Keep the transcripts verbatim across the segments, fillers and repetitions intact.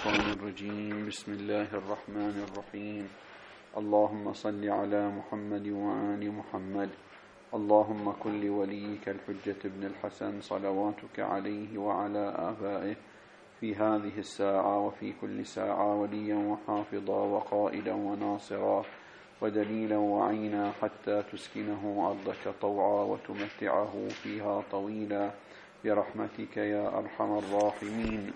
الشيطان الرجيم. بسم الله الرحمن الرحيم. اللهم صل على محمد وآل محمد. اللهم كن لوليك الحجة ابن الحسن صلواتك عليه وعلى آبائه في هذه الساعة وفي كل ساعة وليا وحافظا وقائدا وناصرا ودليلا وعينا حتى تسكنه أرضك طوعا وتمتعه فيها طويلا برحمتك يا أرحم الراحمين.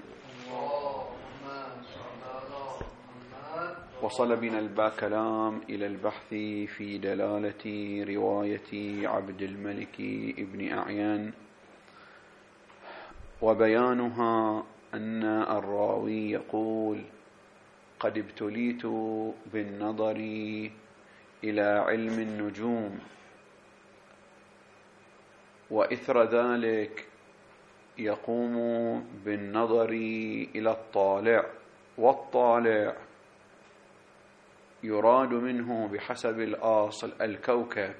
وصل بنا الكلام إلى البحث في دلالة رواية عبد الملك ابن أعين وبيانها أن الراوي يقول: قد ابتليت بالنظر إلى علم النجوم، وإثر ذلك يقوم بالنظر إلى الطالع، والطالع يراد منه بحسب الأصل الكوكب،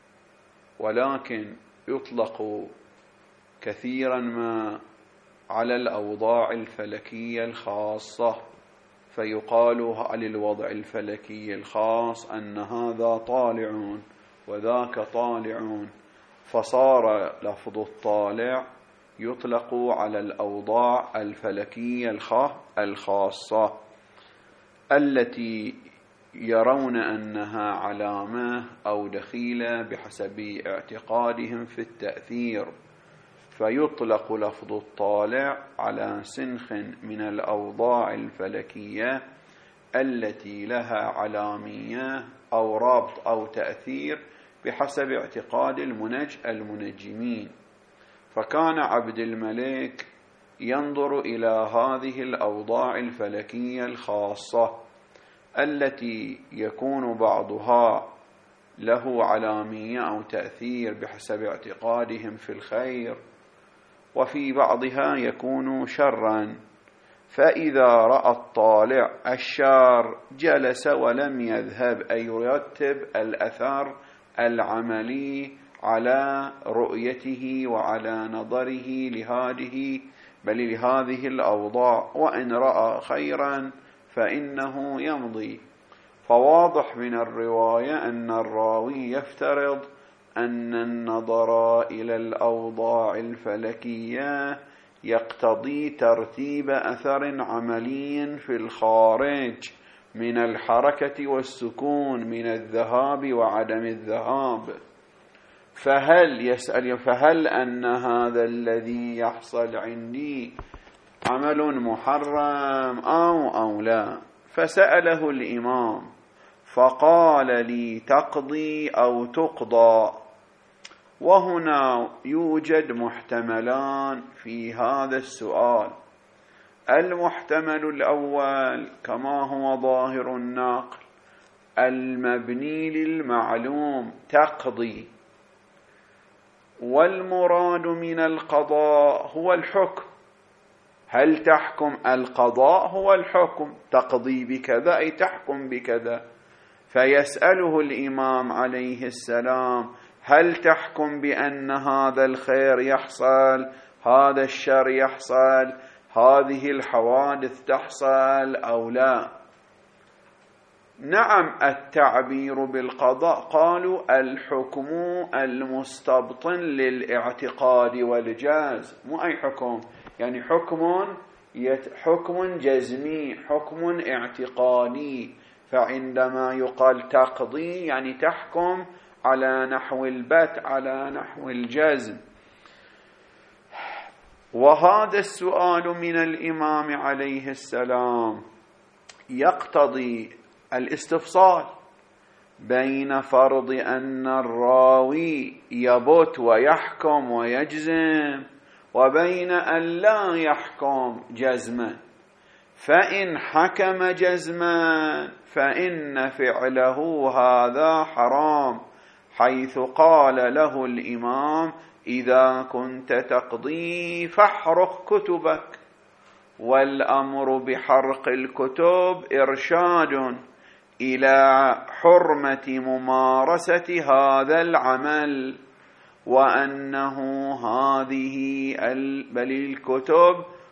ولكن يطلق كثيرا ما على الأوضاع الفلكية الخاصة، فيقال على الوضع الفلكي الخاص أن هذا طالع وذاك طالع، فصار لفظ الطالع يطلق على الأوضاع الفلكية الخاصة التي يرون أنها علامة أو دخيلة بحسب اعتقادهم في التأثير، فيطلق لفظ الطالع على سنخ من الأوضاع الفلكية التي لها علامية أو رابط أو تأثير بحسب اعتقاد المنج المنجمين. فكان عبد الملك ينظر إلى هذه الأوضاع الفلكية الخاصة التي يكون بعضها له علامية أو تأثير بحسب اعتقادهم في الخير، وفي بعضها يكون شرا، فإذا رأى الطالع الشر جلس ولم يذهب، أي يرتب الأثر العملي على رؤيته وعلى نظره لهذه بل لهذه الأوضاع، وإن رأى خيرا فإنه يمضي. فواضح من الرواية أن الراوي يفترض أن النظر إلى الأوضاع الفلكية يقتضي ترتيب أثر عملي في الخارج من الحركة والسكون، من الذهاب وعدم الذهاب. فهل يسأل فهل أن هذا الذي يحصل عندي عمل محرم أو أو لا؟ فسأله الإمام فقال لي: تقضي أو تقضى. وهنا يوجد محتملان في هذا السؤال. المحتمل الأول كما هو ظاهر النقل المبني للمعلوم تقضي، والمراد من القضاء هو الحكم. هل تحكم؟ القضاء هو الحكم، تقضي بكذا أي تحكم بكذا. فيسأله الإمام عليه السلام: هل تحكم بأن هذا الخير يحصل، هذا الشر يحصل، هذه الحوادث تحصل أو لا؟ نعم، التعبير بالقضاء قالوا الحكم المستبطن للاعتقاد والجاز، مو أي حكم، يعني حكم حكم جزمي، حكم اعتقادي. فعندما يقال تقضي يعني تحكم على نحو البت، على نحو الجزم. وهذا السؤال من الإمام عليه السلام يقتضي الاستفصال بين فرض أن الراوي يبت ويحكم ويجزم وبين أن لا يحكم جزما. فإن حكم جزما فإن فعله هذا حرام، حيث قال له الإمام: إذا كنت تقضي فاحرق كتبك. والأمر بحرق الكتب إرشاد إلى حرمة ممارسة هذا العمل، وأنه هذه بل الكتب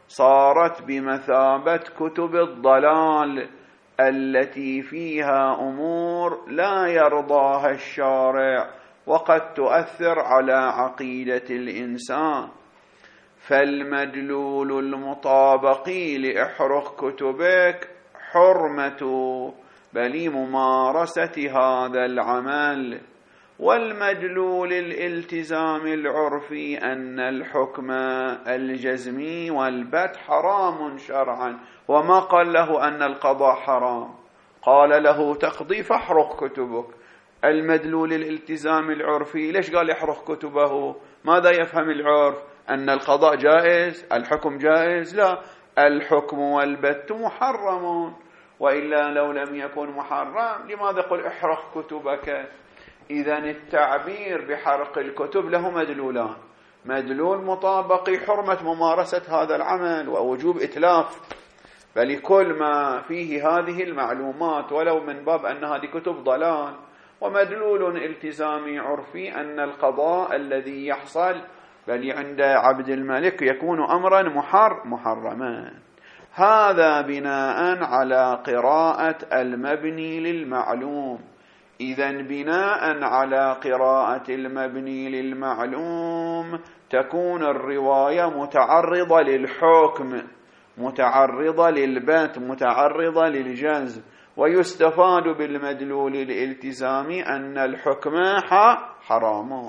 صارت بمثابة كتب الضلال التي فيها أمور لا يرضاها الشارع وقد تؤثر على عقيدة الإنسان. فالمدلول المطابق لإحرق كتبك حرمة بل ممارسة هذا العمل، والمدلول الالتزام العرفي أن الحكم الجزمي والبت حرام شرعا، وما قال له أن القضاء حرام، قال له تقضي فاحرق كتبك. المدلول الالتزام العرفي ليش قال يحرق كتبه؟ ماذا يفهم العرف؟ أن القضاء جائز، الحكم جائز؟ لا، الحكم والبت محرم، وإلا لو لم يكن محرم لماذا قل احرق كتبك؟ إذن التعبير بحرق الكتب له مدلولان: مدلول مطابق حرمة ممارسة هذا العمل ووجوب إتلاف بل كل ما فيه هذه المعلومات ولو من باب أن هذه كتب ضلال، ومدلول التزامي عرفي أن القضاء الذي يحصل بل عند عبد الملك يكون أمرا محر محرما. هذا بناء على قراءة المبني للمعلوم. إذن بناء على قراءة المبني للمعلوم تكون الرواية متعرضة للحكم، متعرضة للبت، متعرضة للجزم، ويستفاد بالمدلول الالتزامي أن الحكم حرام.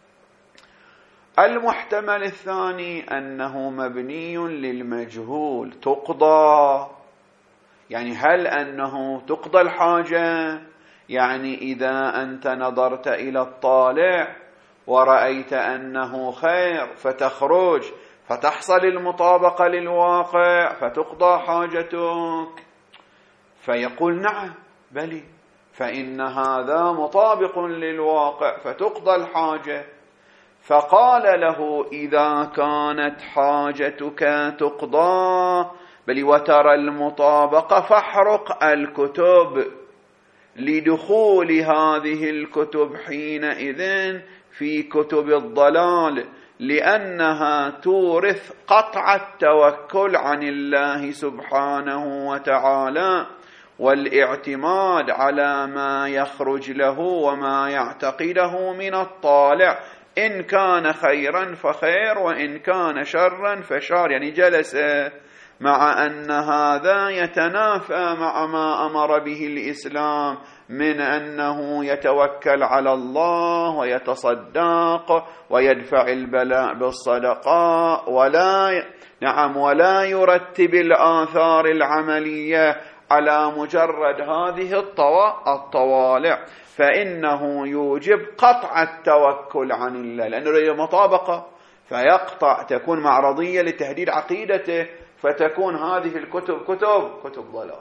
المحتمل الثاني أنه مبني للمجهول تقضى، يعني هل أنه تقضى الحاجة؟ يعني إذا أنت نظرت إلى الطالع ورأيت أنه خير فتخرج فتحصل المطابقة للواقع فتقضى حاجتك، فيقول نعم بلي، فإن هذا مطابق للواقع فتقضى الحاجة. فقال له إذا كانت حاجتك تقضى بل وترى المطابقة فاحرق الكتب، لدخول هذه الكتب حينئذ في كتب الضلال، لأنها تورث قطع التوكل عن الله سبحانه وتعالى والاعتماد على ما يخرج له وما يعتقده من الطالع، إن كان خيرا فخير وإن كان شرا فشر. يعني جلس مع أن هذا يتنافى مع ما أمر به الإسلام من أنه يتوكل على الله ويتصدق ويدفع البلاء بالصدقاء ولا نعم ولا يرتب الآثار العملية على مجرد هذه الطوالع، فإنه يوجب قطع التوكل عن الله، لأنه له مطابقة فيقطع، تكون معرضية لتهديد عقيدته، فتكون هذه الكتب كتب كتب ضلال.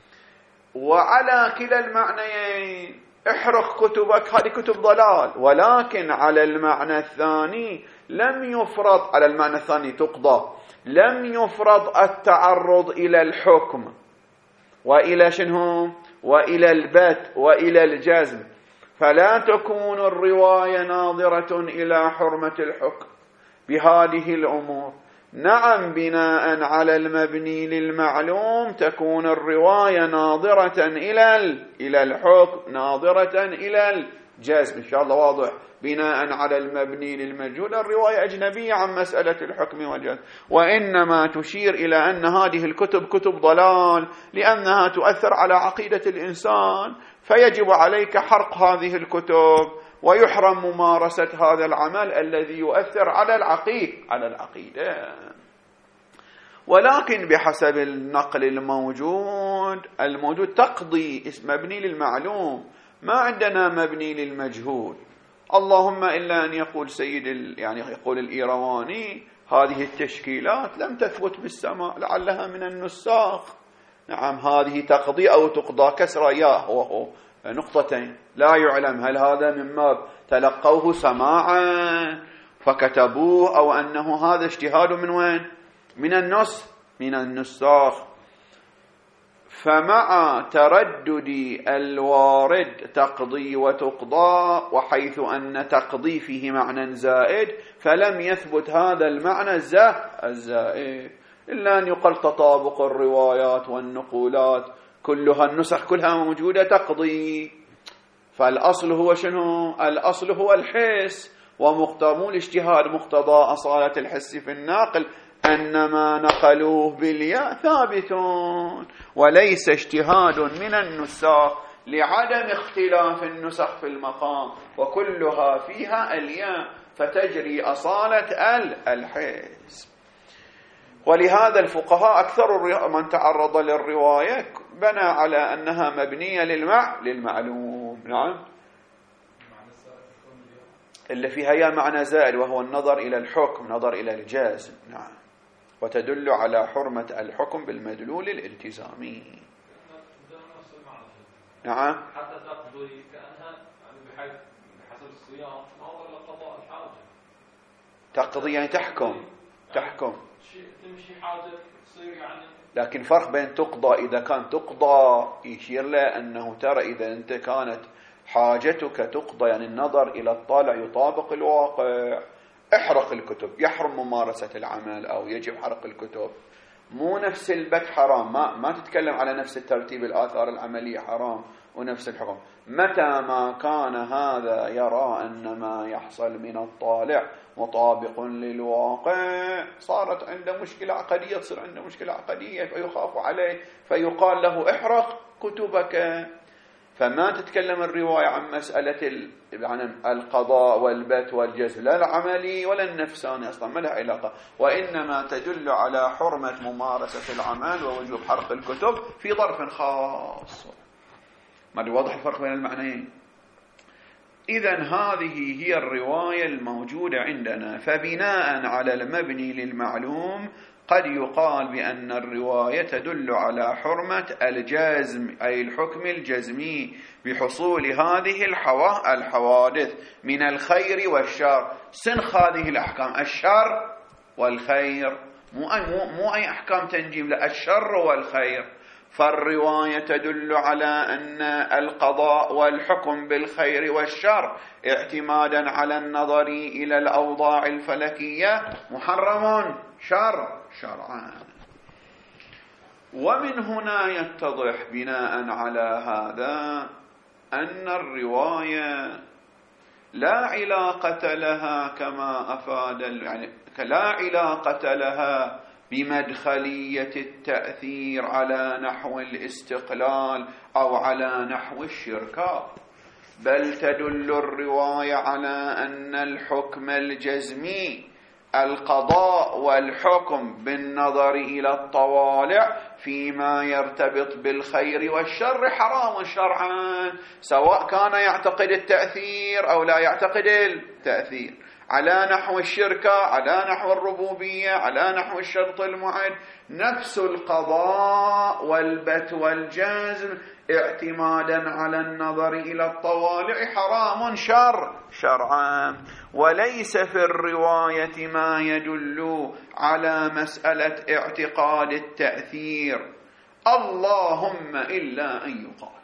وعلى كلا المعنيين احرق كتبك هذه كتب ضلال، ولكن على المعنى الثاني لم يفرض، على المعنى الثاني تقضى، لم يفرض التعرض إلى الحكم وإلى شنو وإلى البت وإلى الجزم، فلا تكون الرواية ناظرة إلى حرمة الحكم بهذه الأمور. نعم بناء على المبني للمعلوم تكون الرواية ناظرة إلى إلى الحكم، ناظرة إلى الجزم، إن شاء الله واضح. بناء على المبني للمجهول الرواية أجنبية عن مسألة الحكم والجزم، وإنما تشير إلى أن هذه الكتب كتب ضلال لأنها تؤثر على عقيدة الإنسان، فيجب عليك حرق هذه الكتب ويحرم ممارسة هذا العمل الذي يؤثر على العقيدة على العقيدة. ولكن بحسب النقل الموجود الموجود تقضي اسم مبني للمعلوم، ما عندنا مبني للمجهول، اللهم إلا أن يقول سيد يعني يقول الإيرواني هذه التشكيلات لم تثبت بالسماء، لعلها من النساخ. نعم هذه تقضي أو تقضى كسر ياء وهو نقطتين، لا يعلم هل هذا مما تلقوه سماعا فكتبوه أو أنه هذا اجتهاد من وين؟ من النص من النساخ. فمع تردد الوارد تقضي وتقضى، وحيث أن تقضي فيه معنى زائد فلم يثبت هذا المعنى الزائد. إلا أن يقال تطابق الروايات والنقولات كلها النسخ كلها موجودة تقضي. فالأصل هو شنو؟ الأصل هو الحس، ومقتضى الاجتهاد مقتضى أصالة الحس في الناقل أن ما نقلوه بالياء ثابتون، وليس اجتهاد من النساخ لعدم اختلاف النسخ في المقام، وكلها فيها الياء فتجري أصالة الحس. ولهذا الفقهاء أكثر من تعرض للرواية بنى على أنها مبنية للمع للمعلوم. نعم، اللي فيها يا معنى زائد، وهو النظر إلى الحكم، نظر إلى الجازم. نعم، وتدل على حرمة الحكم بالمدلول الالتزامي. نعم، حتى تقضي كأنها يعني بحيث بحسب الصيام نظر إلى قضاء الحاجة. تقضي يعني تحكم، تحكم تمشي حاجة تصير يعني. لكن فرق بين تقضى، إذا كان تقضى يشير له أنه ترى إذا أنت كانت حاجتك تقضى يعني النظر إلى الطالع يطابق الواقع، احرق الكتب، يحرم ممارسة العمل أو يجب حرق الكتب. مو نفس البت حرام، ما, ما تتكلم على نفس الترتيب، الآثار العملية حرام ونفس الحكم. متى ما كان هذا يرى أن ما يحصل من الطالع مطابق للواقع صارت عنده مشكلة عقدية، تصير عنده مشكلة عقدية فيخاف عليه فيقال له احرق كتبك. فما تتكلم الرواية عن مسألة القضاء والبت والجزم، لا العملي ولا النفساني، أصلا ما لها علاقة، وإنما تدل على حرمة ممارسة العمل ووجوب حرق الكتب في ظرف خاص. ما واضح الفرق بين المعنيين؟ إذن هذه هي الرواية الموجودة عندنا. فبناء على المبني للمعلوم قد يقال بأن الرواية تدل على حرمة الجزم، أي الحكم الجزمي بحصول هذه الحوادث من الخير والشر. سنخ هذه الأحكام الشر والخير، مو أي, مو, مو أي أحكام تنجيم، لا الشر والخير. فالرواية تدل على أن القضاء والحكم بالخير والشر اعتمادا على النظر إلى الأوضاع الفلكية محرم شر شرعا. ومن هنا يتضح بناء على هذا أن الرواية لا علاقة لها كما أفاد يعني لا علاقة لها بمدخلية التأثير على نحو الاستقلال أو على نحو الشركاء، بل تدل الرواية على أن الحكم الجزمي القضاء والحكم بالنظر إلى الطوالع فيما يرتبط بالخير والشر حرام شرعا، سواء كان يعتقد التأثير أو لا يعتقد التأثير، على نحو الشركة، على نحو الربوبية، على نحو الشرط المعد. نفس القضاء والبت والجزم اعتمادا على النظر إلى الطوالع حرام شر شرعا، وليس في الرواية ما يدل على مسألة اعتقاد التأثير، اللهم إلا أن يقال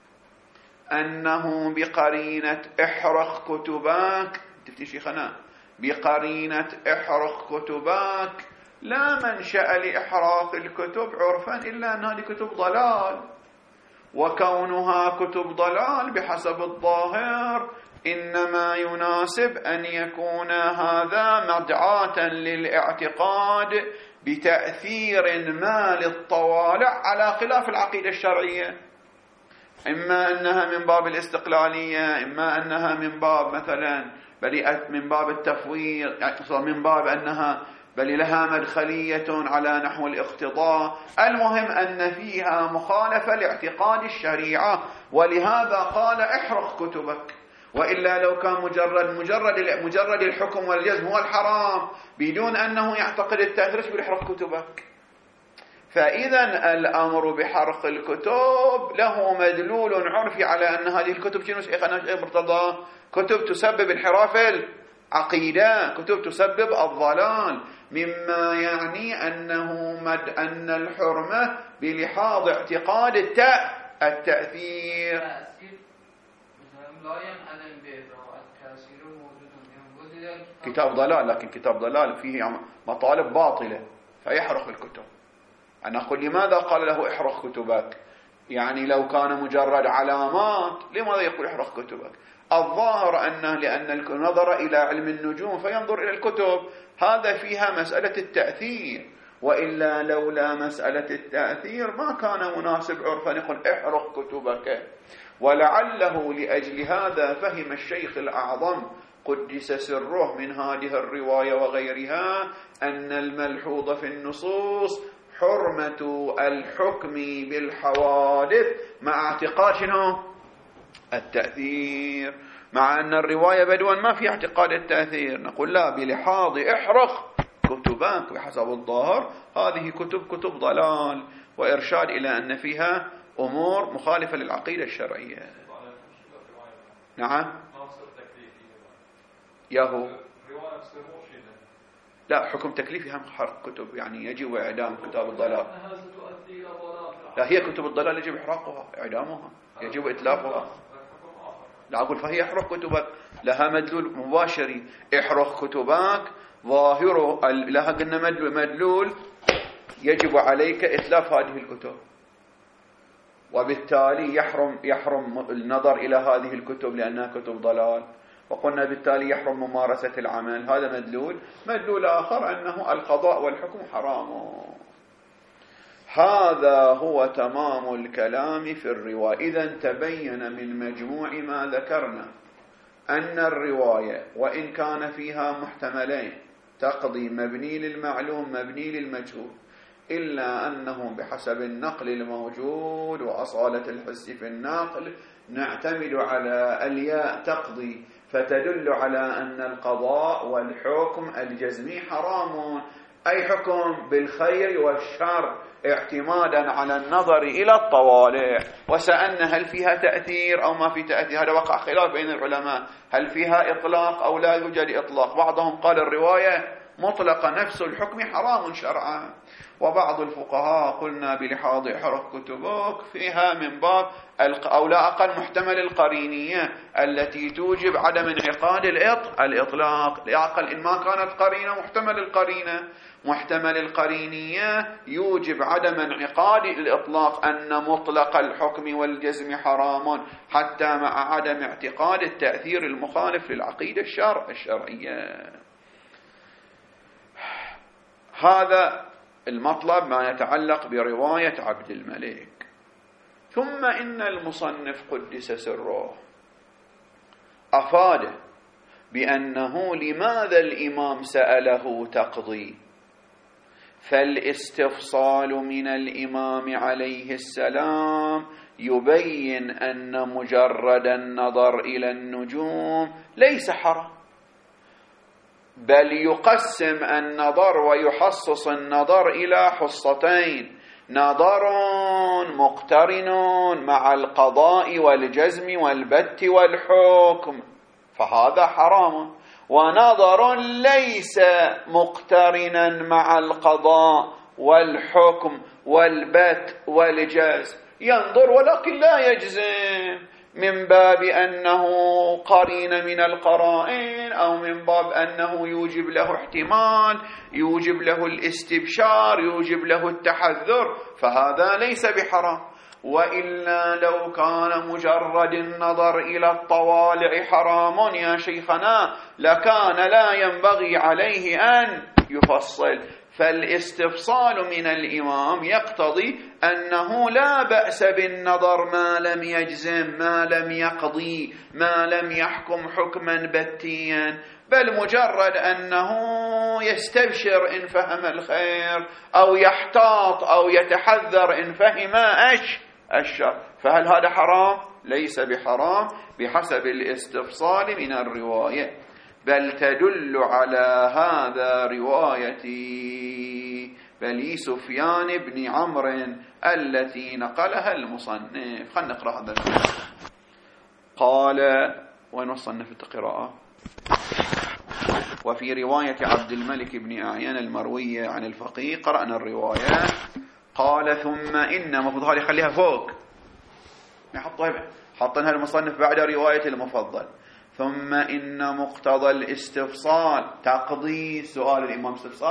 أنه بقرينة احرق كتبك، تفتي شيخنا بقرينة احرق كتبك لا منشأ لإحراق الكتب عرفا إلا أن هذه كتب ضلال، وكونها كتب ضلال بحسب الظاهر إنما يناسب أن يكون هذا مدعاة للاعتقاد بتأثير ما للطوالع على خلاف العقيدة الشرعية، إما أنها من باب الاستقلالية، إما أنها من باب مثلا بل من باب التفويض، من باب أنها بل لها مدخلية على نحو الاقتضاء. المهم أن فيها مخالفة لاعتقاد الشريعة، ولهذا قال احرق كتبك. وإلا لو كان مجرد مجرد مجرد الحكم والجزم هو الحرام بدون أنه يعتقد التأثير بيحرق كتبك. فإذا الأمر بحرق الكتب له مدلول عرفي على أن هذه الكتب شنو شيخنا مرتضى؟ كتب تسبب انحراف العقيدة، كتب تسبب الضلال، مما يعني أنه مد أن الحرمة بلحاظ اعتقاد التأثير. كتاب ضلال، لكن كتاب ضلال فيه مطالب باطلة، فيحرق الكتب. أنا أقول لماذا قال له احرق كتبك؟ يعني لو كان مجرد علامات لماذا يقول احرق كتبك؟ الظاهر أنه لأن نظر إلى علم النجوم فينظر إلى الكتب، هذا فيها مسألة التأثير، وإلا لولا مسألة التأثير ما كان مناسب عرفا يقول احرق كتبك. ولعله لأجل هذا فهم الشيخ الأعظم قدس سره من هذه الرواية وغيرها أن الملحوظ في النصوص حرمة الحكم بالحوادث مع اعتقاد شنو؟ التأثير، مع أن الرواية بدوا ما في اعتقاد التأثير. نقول لا، بلحاظ احرق كتبك بحسب الظاهر هذه كتب كتب ضلال وإرشاد إلى أن فيها أمور مخالفة للعقيدة الشرعية. نعم ياهو لا، حكم تكليفي هم حرق كتب، يعني يجب إعدام كتاب الضلال. لا، هي كتب الضلال يجب إحراقها إعدامها، يجب إتلافها. لا أقول فهي احرق كتبك، لها مدلول مباشري، احرق كتبك ظاهره لها قلنا مدلول يجب عليك إتلاف هذه الكتب، وبالتالي يحرم يحرم النظر إلى هذه الكتب لأنها كتب ضلال، وقلنا بالتالي يحرم ممارسة العمل. هذا مدلول. مدلول آخر أنه القضاء والحكم حرام. هذا هو تمام الكلام في الرواية. إذن تبين من مجموع ما ذكرنا أن الرواية وإن كان فيها محتملين تقضي مبني للمعلوم مبني للمجهول، إلا أنه بحسب النقل الموجود وأصالة الحس في النقل نعتمد على الياء تقضي، فتدل على أن القضاء والحكم الجزمي حرام، أي حكم بالخير والشر اعتمادا على النظر إلى الطوالع. وسألنا هل فيها تأثير أو ما في تأثير، هذا وقع خلاف بين العلماء، هل فيها إطلاق أو لا يوجد إطلاق. بعضهم قال الرواية مطلقة نفس الحكم حرام شرعا، وبعض الفقهاء قلنا بلحاظ حرق كتبك فيها من باب أو لا أقل محتمل القرينية التي توجب عدم انعقاد الإطلاق. لأقل إن ما كانت قرينة محتمل القرينة محتمل القرينية يوجب عدم انعقاد الإطلاق، أن مطلق الحكم والجزم حرام حتى مع عدم اعتقاد التأثير المخالف للعقيدة الشرع الشرعية. هذا المطلب ما يتعلق برواية عبد الملك. ثم إن المصنف قدس سره أفاد بأنه لماذا الإمام سأله تقضي، فالاستفصال من الإمام عليه السلام يبين أن مجرد النظر إلى النجوم ليس حرام، بل يقسم النظر ويحصص النظر إلى حصتين: نظر مقترن مع القضاء والجزم والبت والحكم فهذا حرام، ونظر ليس مقترنا مع القضاء والحكم والبت والجزم، ينظر ولكن لا يجزم، من باب أنه قرين من القرائن أو من باب أنه يوجب له احتمال، يوجب له الاستبشار، يوجب له التحذر، فهذا ليس بحرام. وإلا لو كان مجرد النظر إلى الطوالع حرام يا شيخنا لكان لا ينبغي عليه أن يفصل. فالاستفصال من الإمام يقتضي أنه لا بأس بالنظر ما لم يجزم، ما لم يقضي، ما لم يحكم حكما بتيا، بل مجرد أنه يستبشر إن فهم الخير أو يحتاط أو يتحذر إن فهم أش الشر. فهل هذا حرام؟ ليس بحرام بحسب الاستفصال من الرواية، بل تدل على هذا روايتي بني سفيان بن عمرو التي نقلها المصنف. خلنا نقرأ هذا. قال وين وصلنا في القراءة؟ وفي رواية عبد الملك بن أعين المروية عن الفقيه قرأنا الرواية. قال ثم إن مفروض هذه خليها فوق، حطناها المصنف بعد رواية المفضل. ثم إن مقتضى الاستفصال تقضي، سؤال الإمام استفصال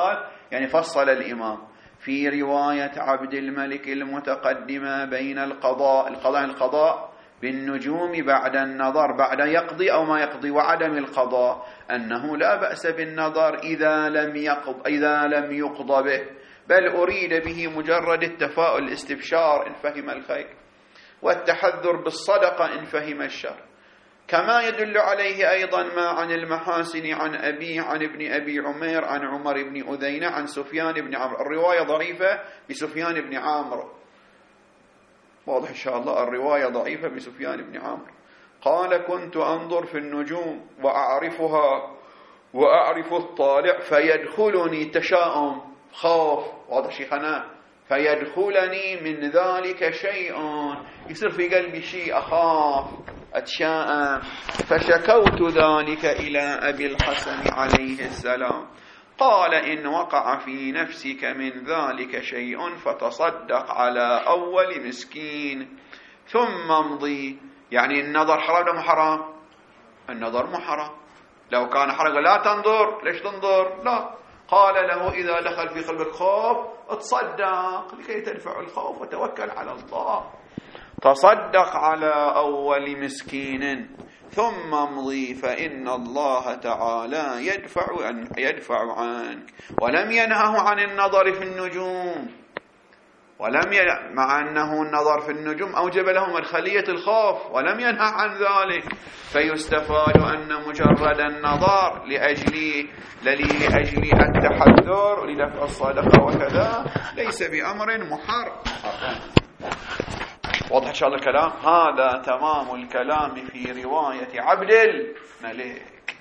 يعني فصل الإمام في رواية عبد الملك المتقدمة بين القضاء القضاء القضاء بالنجوم بعد النظر بعد يقضي أو ما يقضي وعدم القضاء أنه لا بأس بالنظر إذا لم يقض إذا لم يقضى به، بل أريد به مجرد التفاؤل الاستبشار إن فهم الخير، والتحذر بالصدقة إن فهم الشر. كما يدل عليه أيضا ما عن المحاسن عن أبي عن ابن أبي عمير عن عمر بن أذينة عن سفيان بن عمرو. الرواية ضعيفة بسفيان بن عمرو، واضح إن شاء الله، الرواية ضعيفة بسفيان بن عمرو. قال كنت أنظر في النجوم وأعرفها وأعرف الطالع فيدخلني تشاؤم خوف، واضح شيخنا، فيدخلني من ذلك شيء، يصير في قلبي شيء أخاف أتشاءم. فشكوت ذلك إلى أبي الحسن عليه السلام، قال إن وقع في نفسك من ذلك شيء فتصدق على أول مسكين ثم امضي. يعني النظر حرام ولا حرام؟ النظر مو حرام، لو كان حرام لا تنظر، ليش تنظر؟ لا، قال له إذا دخل في قلبك خوف اتصدق لكي تدفع الخوف وتوكل على الله. تصدق على أول مسكين ثم امضي فإن الله تعالى يدفع عن يدفع عنك. ولم ينهه عن النظر في النجوم، ولم ي... مع أنه النظر في النجوم أوجب له مدخلية الخوف، ولم ينهى عن ذلك. فيستفاد أن مجرد النظر لأجل لأجل التحذر ولدفع الصدقة وكذا ليس بأمر محرم. واضح إن شاء الله الكلام؟ هذا تمام الكلام في رواية عبد الملك.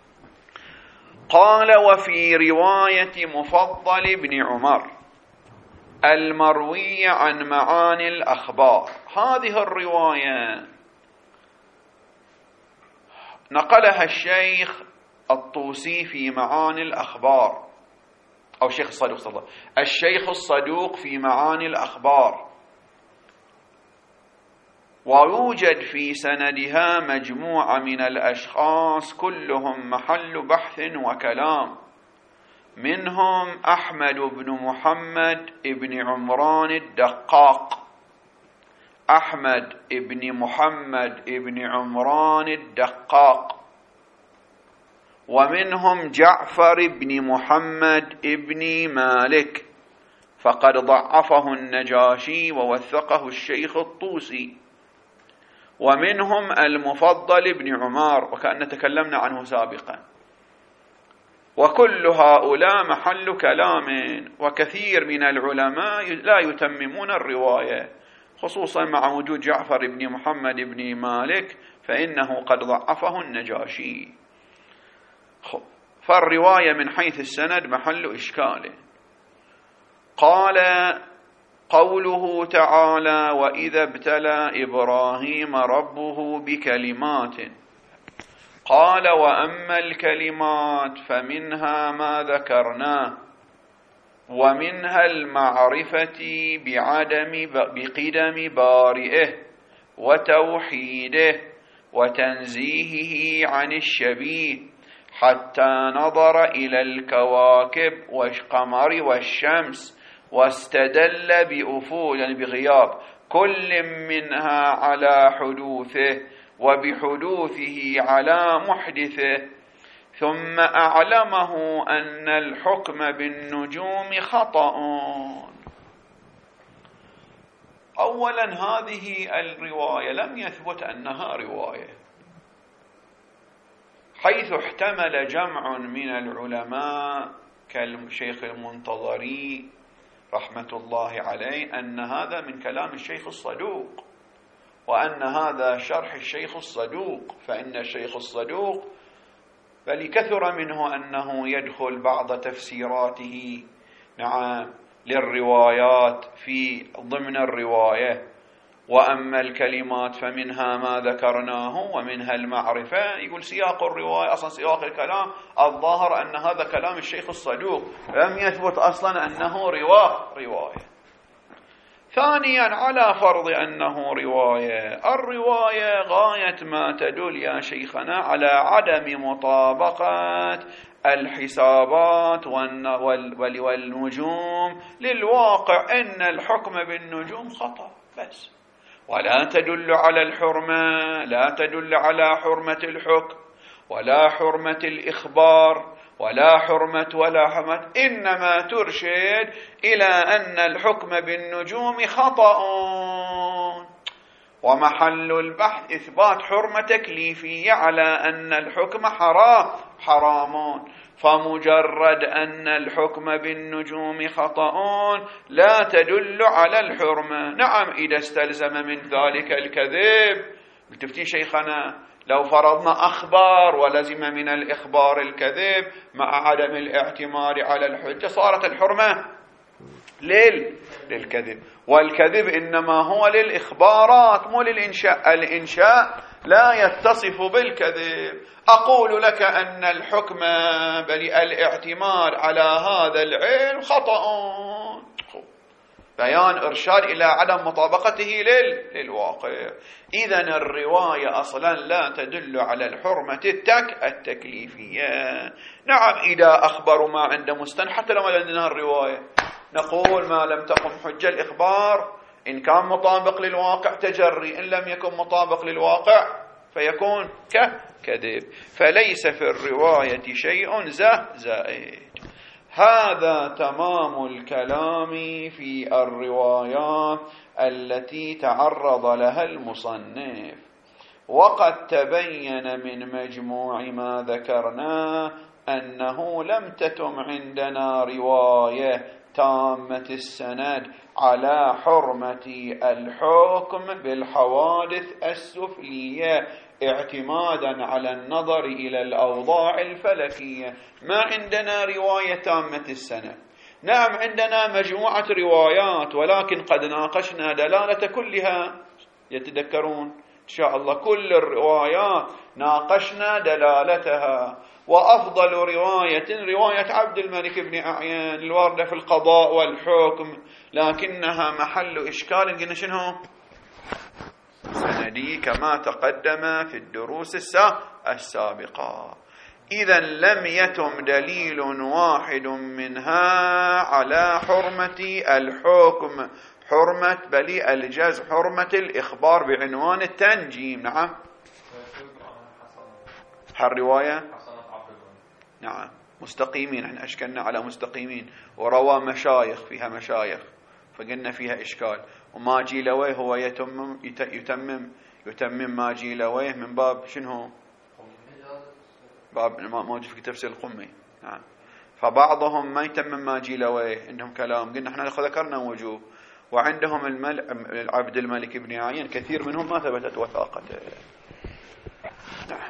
قال وفي رواية مفضل بن عمر المروية عن معاني الأخبار، هذه الرواية نقلها الشيخ الطوسي في معاني الأخبار، أو الشيخ الصدوق صلى الله عليه وسلم. الشيخ الصدوق في معاني الأخبار، ويوجد في سندها مجموعة من الأشخاص كلهم محل بحث وكلام، منهم أحمد بن محمد بن عمران الدقاق، أحمد بن محمد بن عمران الدقاق، ومنهم جعفر بن محمد بن مالك فقد ضعفه النجاشي ووثقه الشيخ الطوسي، ومنهم المفضل بن عمر وكأن تكلمنا عنه سابقا. وكل هؤلاء محل كلام، وكثير من العلماء لا يتممون الرواية، خصوصا مع وجود جعفر بن محمد بن مالك فإنه قد ضعفه النجاشي. فالرواية من حيث السند محل إشكال. قال قوله تعالى وإذا ابتلى إبراهيم ربه بكلمات، قال وأما الكلمات فمنها ما ذكرناه، ومنها المعرفة بعدم بقدم بارئه وتوحيده وتنزيهه عن الشبيه، حتى نظر إلى الكواكب والقمر والشمس واستدل بأفول يعني بغياب كل منها على حدوثه وبحدوثه على محدثه، ثم أعلمه أن الحكم بالنجوم خطأ. أولا هذه الرواية لم يثبت أنها رواية، حيث احتمل جمع من العلماء كالشيخ المنتظري رحمة الله عليه أن هذا من كلام الشيخ الصدوق، وأن هذا شرح الشيخ الصدوق، فإن الشيخ الصدوق بل كثر منه أنه يدخل بعض تفسيراته نعم للروايات في ضمن الرواية. وأما الكلمات فمنها ما ذكرناه ومنها المعرفة، يقول سياق الرواية أصلا سياق الكلام الظاهر أن هذا كلام الشيخ الصدوق، لم يثبت أصلا أنه رواية رواية. ثانيا على فرض أنه رواية، الرواية غاية ما تدل يا شيخنا على عدم مطابقة الحسابات والنجوم للواقع أن الحكم بالنجوم خطأ بس، ولا تدل على الحرمة، لا تدل على حرمة الحكم ولا حرمة الإخبار ولا حرمة ولا حرمة، إنما ترشد إلى أن الحكم بالنجوم خطأ، ومحل البحث إثبات حرمة تكليفية على أن الحكم حرام حرام، فمجرد أن الحكم بالنجوم خطأ لا تدل على الحرمة. نعم إذا استلزم من ذلك الكذب، بتفتي شيخنا لو فرضنا أخبار ولزم من الإخبار الكذب مع عدم الاعتماد على الحجة صارت الحرمة لل... للكذب، والكذب إنما هو للإخبارات مو للإنشاء، الإنشاء لا يتصف بالكذب. أقول لك أن الحكم بل الاعتماد على هذا العلم خطأ، بيان إرشاد إلى عدم مطابقته لل... للواقع. إذن الرواية أصلا لا تدل على الحرمة التك التكليفية. نعم إذا أخبروا ما عند مستند حتى لو ما عندنا الرواية نقول ما لم تقم حجة الإخبار، إن كان مطابق للواقع تجري، إن لم يكن مطابق للواقع فيكون كذب، فليس في الرواية شيء زائد. هذا تمام الكلام في الروايات التي تعرض لها المصنف، وقد تبين من مجموع ما ذكرنا أنه لم تتم عندنا رواية تامة السند على حرمة الحكم بالحوادث السفلية اعتمادا على النظر إلى الأوضاع الفلكية. ما عندنا رواية تامة السند. نعم عندنا مجموعة روايات، ولكن قد ناقشنا دلالة كلها، يتذكرون إن شاء الله كل الروايات ناقشنا دلالتها، وأفضل رواية رواية عبد الملك بن أعيان الواردة في القضاء والحكم، لكنها محل إشكال قلنا شنو سندي كما تقدم في الدروس السابقة. إذا لم يتم دليل واحد منها على حرمة الحكم، حرمة بل الجز حرمة الإخبار بعنوان التنجيم. نعم هالرواية نعم مستقيمين، احنا أشكلنا على مستقيمين، وروى مشايخ فيها مشايخ فقلنا فيها إشكال، وما جيلويه هو يتمم يتمم يتمم ما جيلويه من باب شنو باب موجود في تفسير القمي. نعم فبعضهم ما يتمم ما جيلويه، عندهم كلام قلنا احنا ذكرنا وجوه، وعندهم المل... عبد الملك بن عيين كثير منهم ما ثبتت وثاقته. نعم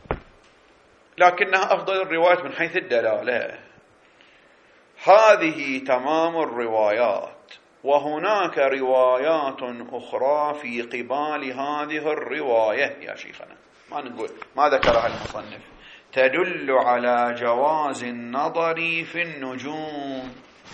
لكنها أفضل الروايات من حيث الدلالة. هذه تمام الروايات، وهناك روايات أخرى في قبال هذه الرواية يا شيخنا ما نقول ما ذكرها المصنف، تدل على جواز النظر في النجوم،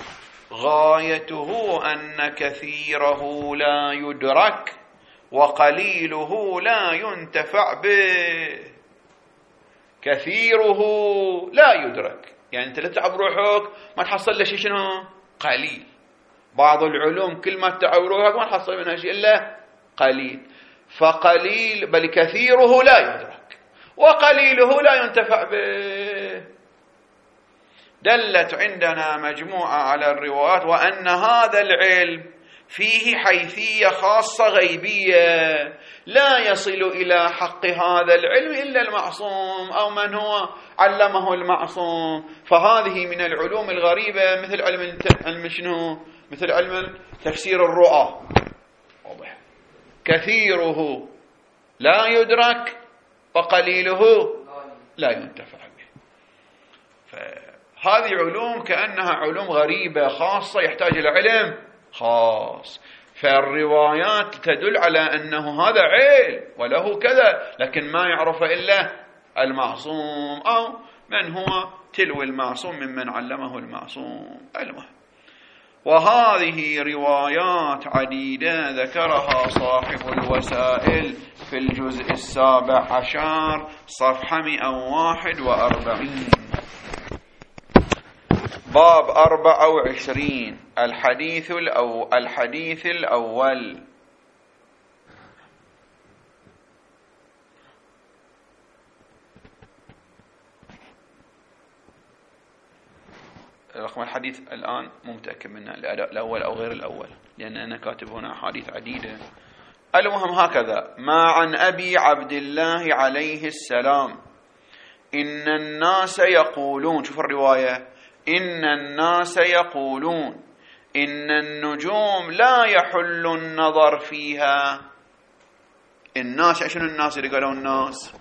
غايته أن كثيره لا يدرك وقليله لا ينتفع به. كثيره لا يدرك يعني أنت لا تعب روحك ما تحصل له شيء شنو قليل، بعض العلوم كل ما تعب روحك ما تحصل منها شيء إلا قليل، فقليل بل كثيره لا يدرك وقليله لا ينتفع به. دلت عندنا مجموعة على الروايات وأن هذا العلم فيه حيثية خاصة غيبية لا يصل إلى حق هذا العلم إلا المعصوم أو من هو علمه المعصوم، فهذه من العلوم الغريبة مثل علم المشنو مثل علم تفسير الرؤى، واضح كثيره لا يدرك وقليله لا ينتفع به. فهذه علوم كأنها علوم غريبة خاصة يحتاج إلى علم خاص، فالروايات تدل على أنه هذا علم وله كذا، لكن ما يعرف إلا المعصوم أو من هو تلو المعصوم ممن علمه المعصوم. المهم وهذه روايات عديدة ذكرها صاحب الوسائل في الجزء السابع عشر صفحة مئة وواحد وأربعين. باب أربعة وعشرين الحديث الأو الحديث الأول. رقم الحديث الآن مو متأكد منه الأول أو غير الأول، لأن أنا كاتب هنا أحاديث عديدة. المهم هكذا: ما عن أبي عبد الله عليه السلام إن الناس يقولون، شوف الرواية، إن الناس يقولون إن النجوم لا يحل النظر فيها. الناس شنو الناس اللي قالوا الناس؟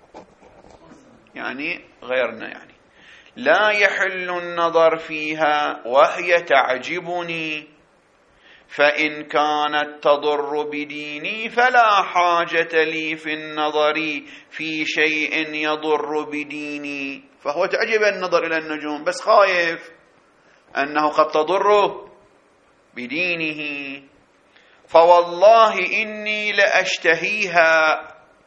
يعني غيرنا، يعني لا يحل النظر فيها وهي تعجبني، فإن كانت تضر بديني فلا حاجة لي في النظر في شيء يضر بديني. فهو تعجب النظر إلى النجوم بس خايف أنه قد تضر بدينه. فوالله إني لأشتهيها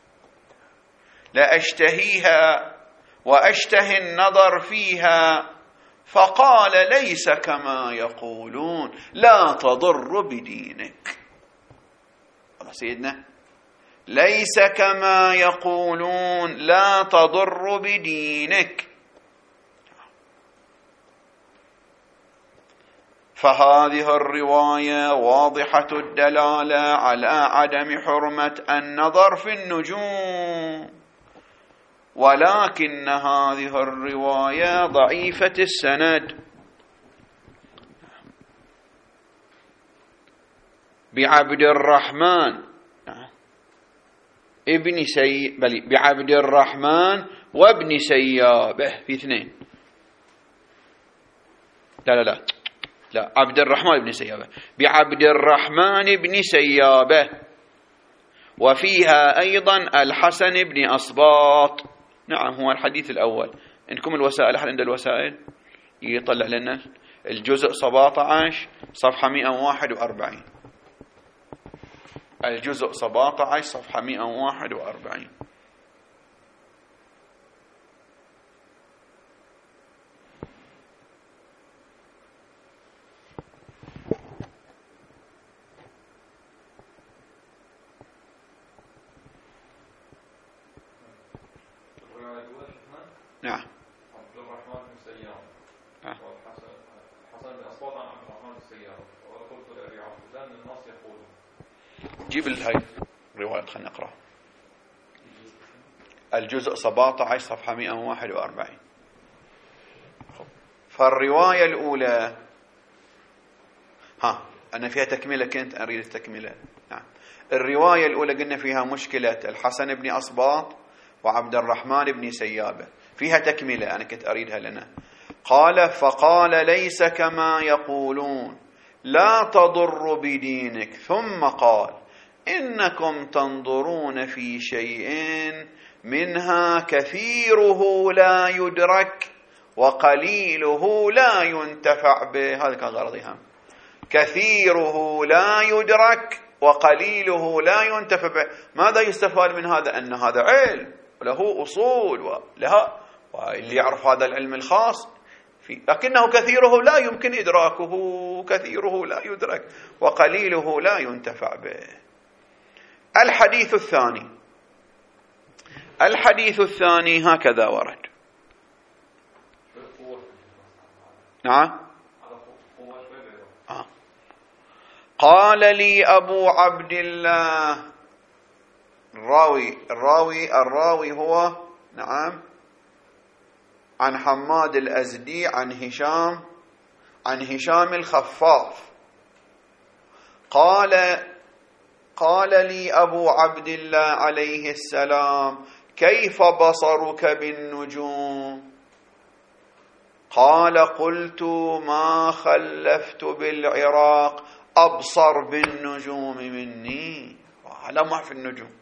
لأشتهيها وأشتهي النظر فيها. فقال: ليس كما يقولون، لا تضر بدينك. الله سيدنا، ليس كما يقولون، لا تضر بدينك. فهذه الرواية واضحة الدلالة على عدم حرمة النظر في النجوم، ولكن هذه الرواية ضعيفة السند. بعبد الرحمن ابن سي بل بعبد الرحمن وابن سيابه، في اثنين، لا لا لا لا عبد الرحمن ابن سيابه، بعبد الرحمن ابن سيابه. وفيها أيضا الحسن ابن أصباط. نعم، هو الحديث الأول. عندكم الوسائل؟ أحد عند الوسائل يطلع لنا الجزء سبعة عشر صفحة مئة وواحد وأربعين. الجزء سبعة عشر صفحة مئة وواحد وأربعين. نعم. عبد الرحمن بن سيار. نعم. والحسن الحسن بن أصباط عن عبد الرحمن بن سيار. وقلت لأبي عبد الله أن الناس يقولون. جيب الهاي الرواية خلينا نقرأ. الجزء سبعة عشر صفحة مئة وواحد وأربعين. فالرواية الأولى ها أنا فيها تكملة، كنت أريد التكملة. نعم. الرواية الأولى قلنا فيها مشكلة الحسن بن أصباط وعبد الرحمن بن سيابة، فيها تكملة أنا كنت أريدها لنا. قال: فقال: ليس كما يقولون، لا تضر بدينك. ثم قال: إنكم تنظرون في شيء منها كثيره لا يدرك وقليله لا ينتفع به. هذا كان غرضي هم. كثيره لا يدرك وقليله لا ينتفع به. ماذا يستفاد من هذا؟ أن هذا علم وله أصول ولها، واللي يعرف هذا العلم الخاص فيه، لكنه كثيره لا يمكن إدراكه، كثيره لا يدرك وقليله لا ينتفع به. الحديث الثاني الحديث الثاني هكذا ورد. نعم. آه. قال لي أبو عبد الله، الراوي الراوي الراوي هو نعم عن حماد الأزدي عن هشام عن هشام الخفاف. قال قال لي أبو عبد الله عليه السلام: كيف بصرك بالنجوم؟ قال: قلت: ما خلفت بالعراق أبصر بالنجوم مني، على ما في النجوم.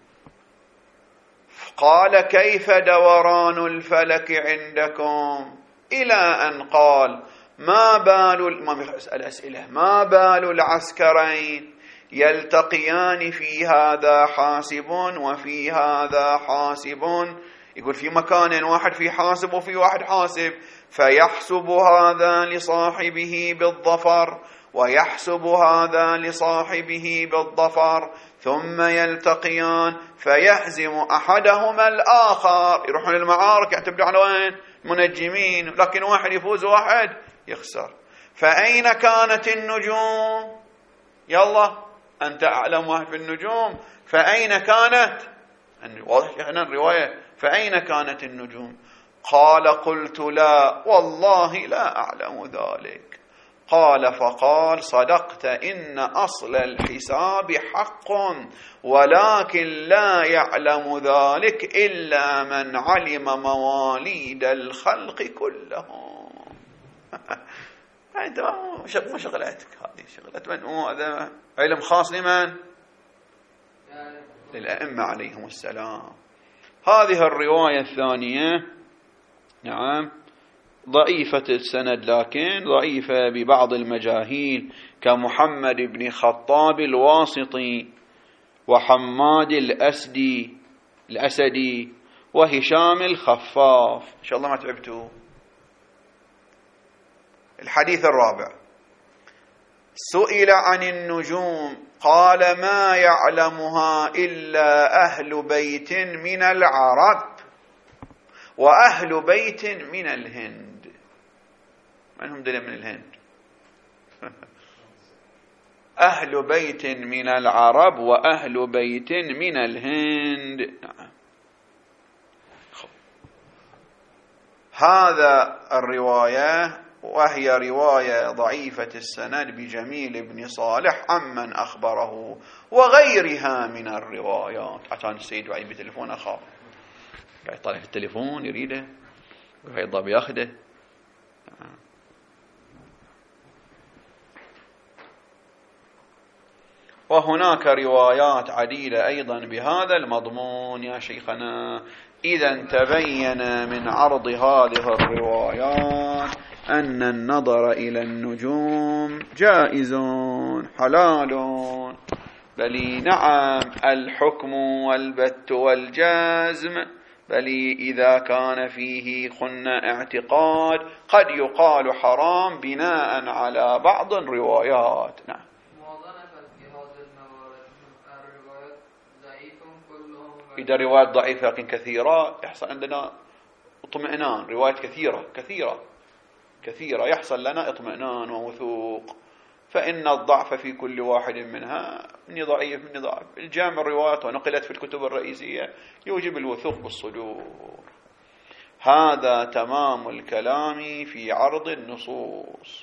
قال: كيف دوران الفلك عندكم؟ إلى أن قال: ما بال ما بيسأل أسئلة ما بال العسكرين يلتقيان في هذا حاسب وفي هذا حاسب يقول في مكان واحد في حاسب وفي واحد حاسب، فيحسب هذا لصاحبه بالظفر ويحسب هذا لصاحبه بالظفر، ثم يلتقيان فيهزم أحدهما الآخر. يروحون المعارك يعتمدوا على وين؟ منجمين، لكن واحد يفوز وواحد يخسر. فأين كانت النجوم؟ يلا أنت أعلم واحد في النجوم، فأين كانت؟ واضح هنا الرواية، فأين كانت النجوم؟ قال قلت لا والله لا أعلم ذلك. قال فقال صدقت إن أصل الحساب حق، ولكن لا يعلم ذلك إلا من علم مواليد الخلق كلهم. أنت ما شغلتك هذه، شغلت من هذا علم خاص لمن؟ للأئمة عليهم السلام. هذه الرواية الثانية نعم ضعيفة السند، لكن ضعيفة ببعض المجاهيل كمحمد بن خطاب الواسطي وحماد الأسدي الأسدي وهشام الخفاف. إن شاء الله ما تعبتوا. الحديث الرابع: سئل عن النجوم قال ما يعلمها إلا أهل بيت من العرب وأهل بيت من الهند. من هم دول من الهند؟ أهل بيت من العرب وأهل بيت من الهند. نعم. هذا الرواية وهي رواية ضعيفة السند بجميل بن صالح عمن أخبره وغيرها من الروايات. عشان السيد وعي بتليفون أخاه قاعد يطالع في التليفون يريده ويضرب ياخده. وهناك روايات عديدة أيضا بهذا المضمون يا شيخنا. إذا تبين من عرض هذه الروايات أن النظر إلى النجوم جائز حلال، بل نعم الحكم والبت والجزم، بل إذا كان فيه خن اعتقاد قد يقال حرام بناء على بعض الروايات. نعم. إذا روايات ضعيفة لكن كثيرة يحصل عندنا اطمئنان. روايات كثيرة كثيرة كثيرة يحصل لنا اطمئنان ووثوق. فإن الضعف في كل واحد منها من ضعيف من ضعف. الجامع الروايات ونقلت في الكتب الرئيسية يوجب الوثوق بالصدور. هذا تمام الكلام في عرض النصوص.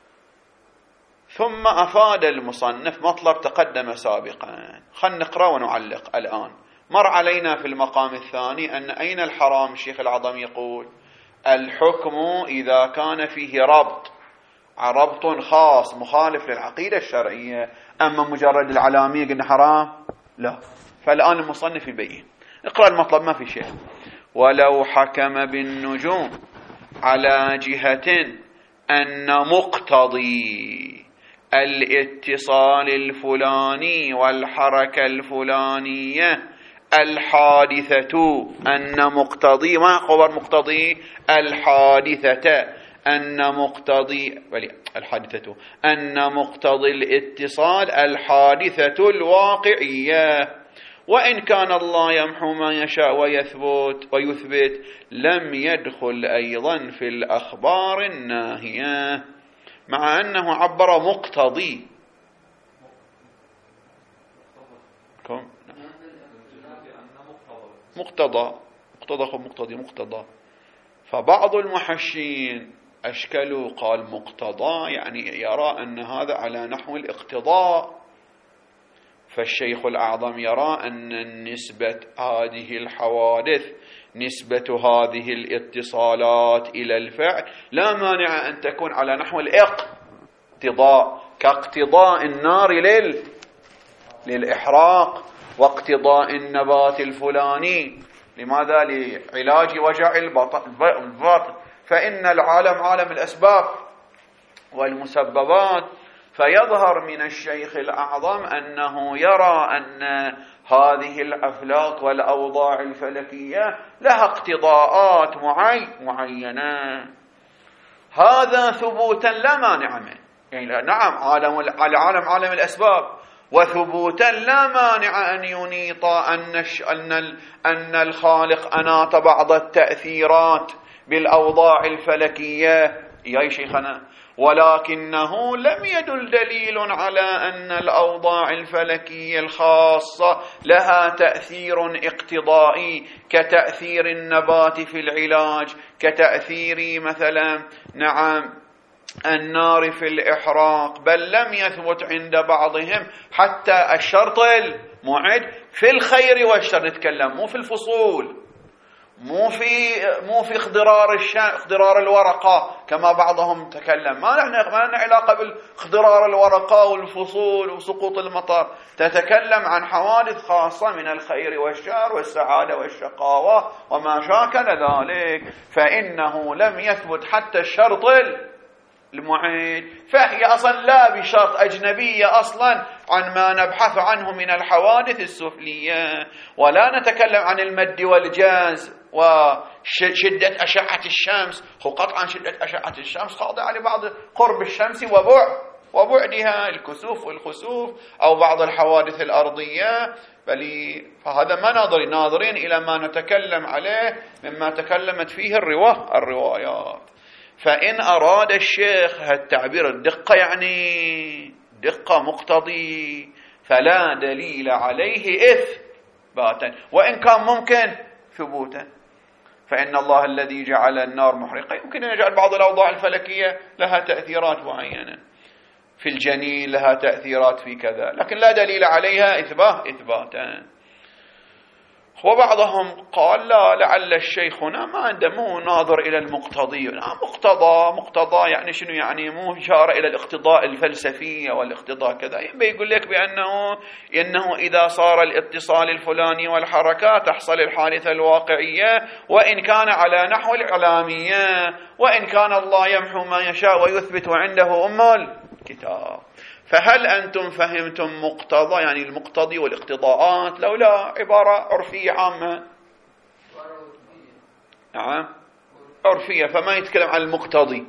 ثم أفاد المصنف مطلب تقدم سابقا، خلنا نقرأ ونعلق الآن. مر علينا في المقام الثاني أن أين الحرام. الشيخ العظم يقول الحكم إذا كان فيه ربط، ربط خاص مخالف للعقيدة الشرعية. أما مجرد العلامية قلنا حرام لا. فالآن المصنف يبين. اقرأ المطلب ما في شيء. ولو حكم بالنجوم على جهة أن مقتضي الاتصال الفلاني والحركة الفلانية الحادثة، أن مقتضي ما خبر مقتضي الحادثة، أن مقتضي الحادثة أن مقتضي الاتصال الحادثة الواقعية، وإن كان الله يمحو ما يشاء ويثبت ويثبت لم يدخل أيضا في الأخبار الناهية، مع أنه عبر مقتضي. مقتضى مقتضى مقتضي مقتضى. فبعض المحشين أشكلوا قال مقتضى يعني يرى أن هذا على نحو الاقتضاء. فالشيخ الأعظم يرى أن نسبة هذه الحوادث نسبة هذه الاتصالات إلى الفعل لا مانع أن تكون على نحو الاقتضاء، كاقتضاء النار لل... للإحراق، واقتضاء النبات الفلاني لماذا؟ لعلاج وجع البطن. فإن العالم عالم الأسباب والمسببات، فيظهر من الشيخ الأعظم أنه يرى أن هذه الأفلاك والأوضاع الفلكية لها اقتضاءات معينة، هذا ثبوتا لا مانع منه. يعني نعم عالم العالم عالم الأسباب، وثبوتا لا مانع أن ينيط أن أن أن الخالق أناط بعض التأثيرات بالأوضاع الفلكية يا شيخنا، ولكنه لم يدل دليل على أن الأوضاع الفلكية الخاصة لها تأثير اقتضائي كتأثير النبات في العلاج، كتأثير مثلا نعم النار في الإحراق، بل لم يثبت عند بعضهم حتى الشرط المعد في الخير والشر. نتكلم مو في الفصول، مو في مو في اخضرار الشمس، اخضرار الورقة كما بعضهم تكلم. ما نحن ما لنا علاقة بالاخضرار الورقة والفصول وسقوط المطر، تتكلم عن حوادث خاصة من الخير والشر والسعادة والشقاوة وما شاكل ذلك، فإنه لم يثبت حتى الشرط المعيد، فهي أصلا لا بشرط أجنبية أصلا عن ما نبحث عنه من الحوادث السفلية. ولا نتكلم عن المد والجاز وشدة أشعة الشمس، وقطعا شدة أشعة الشمس خاضعة لبعض قرب الشمس وبعد وبعدها، الكسوف والخسوف أو بعض الحوادث الأرضية، بل فهذا ما ناظرين ناظرين إلى ما نتكلم عليه مما تكلمت فيه الروا الروايات. فإن أراد الشيخ هالتعبير الدقة يعني دقة مقتضي، فلا دليل عليه إثباتا وإن كان ممكن ثبوتا. فإن الله الذي جعل النار محرقة يمكن أن يجعل بعض الأوضاع الفلكية لها تأثيرات معينة، في الجنين لها تأثيرات في كذا، لكن لا دليل عليها إثبات إثباتا. وبعضهم قال لا، لعل الشيخ هنا ما عنده مو ناظر إلى المقتضي، مقتضى مقتضى يعني شنو؟ يعني مو إشارة إلى الاقتضاء الفلسفي والاقتضاء كذا، يعني يقول لك بأنه إنه إذا صار الاتصال الفلاني والحركة تحصل الحادثة الواقعية، وإن كان على نحو الإعلامية، وإن كان الله يمحو ما يشاء ويثبت عنده أم الكتاب. فهل أنتم فهمتم مقتضى يعني المقتضي والاقتضاءات، لو لا عبارة عرفية عامة؟ نعم عرفية، فما يتكلم عن المقتضي،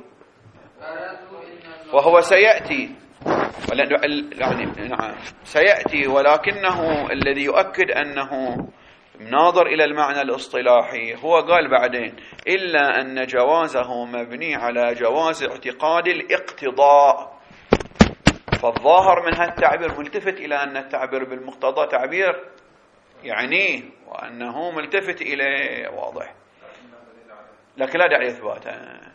وهو سيأتي يعني نعم سيأتي، ولكنه الذي يؤكد أنه ناظر إلى المعنى الاصطلاحي. هو قال بعدين إلا أن جوازه مبني على جواز اعتقاد الاقتضاء، فالظاهر من هالتعبير ملتفت إلى أن التعبير بالمقتضى تعبير يعني وأنه ملتفت إليه واضح، لكن لا داعي إثباته.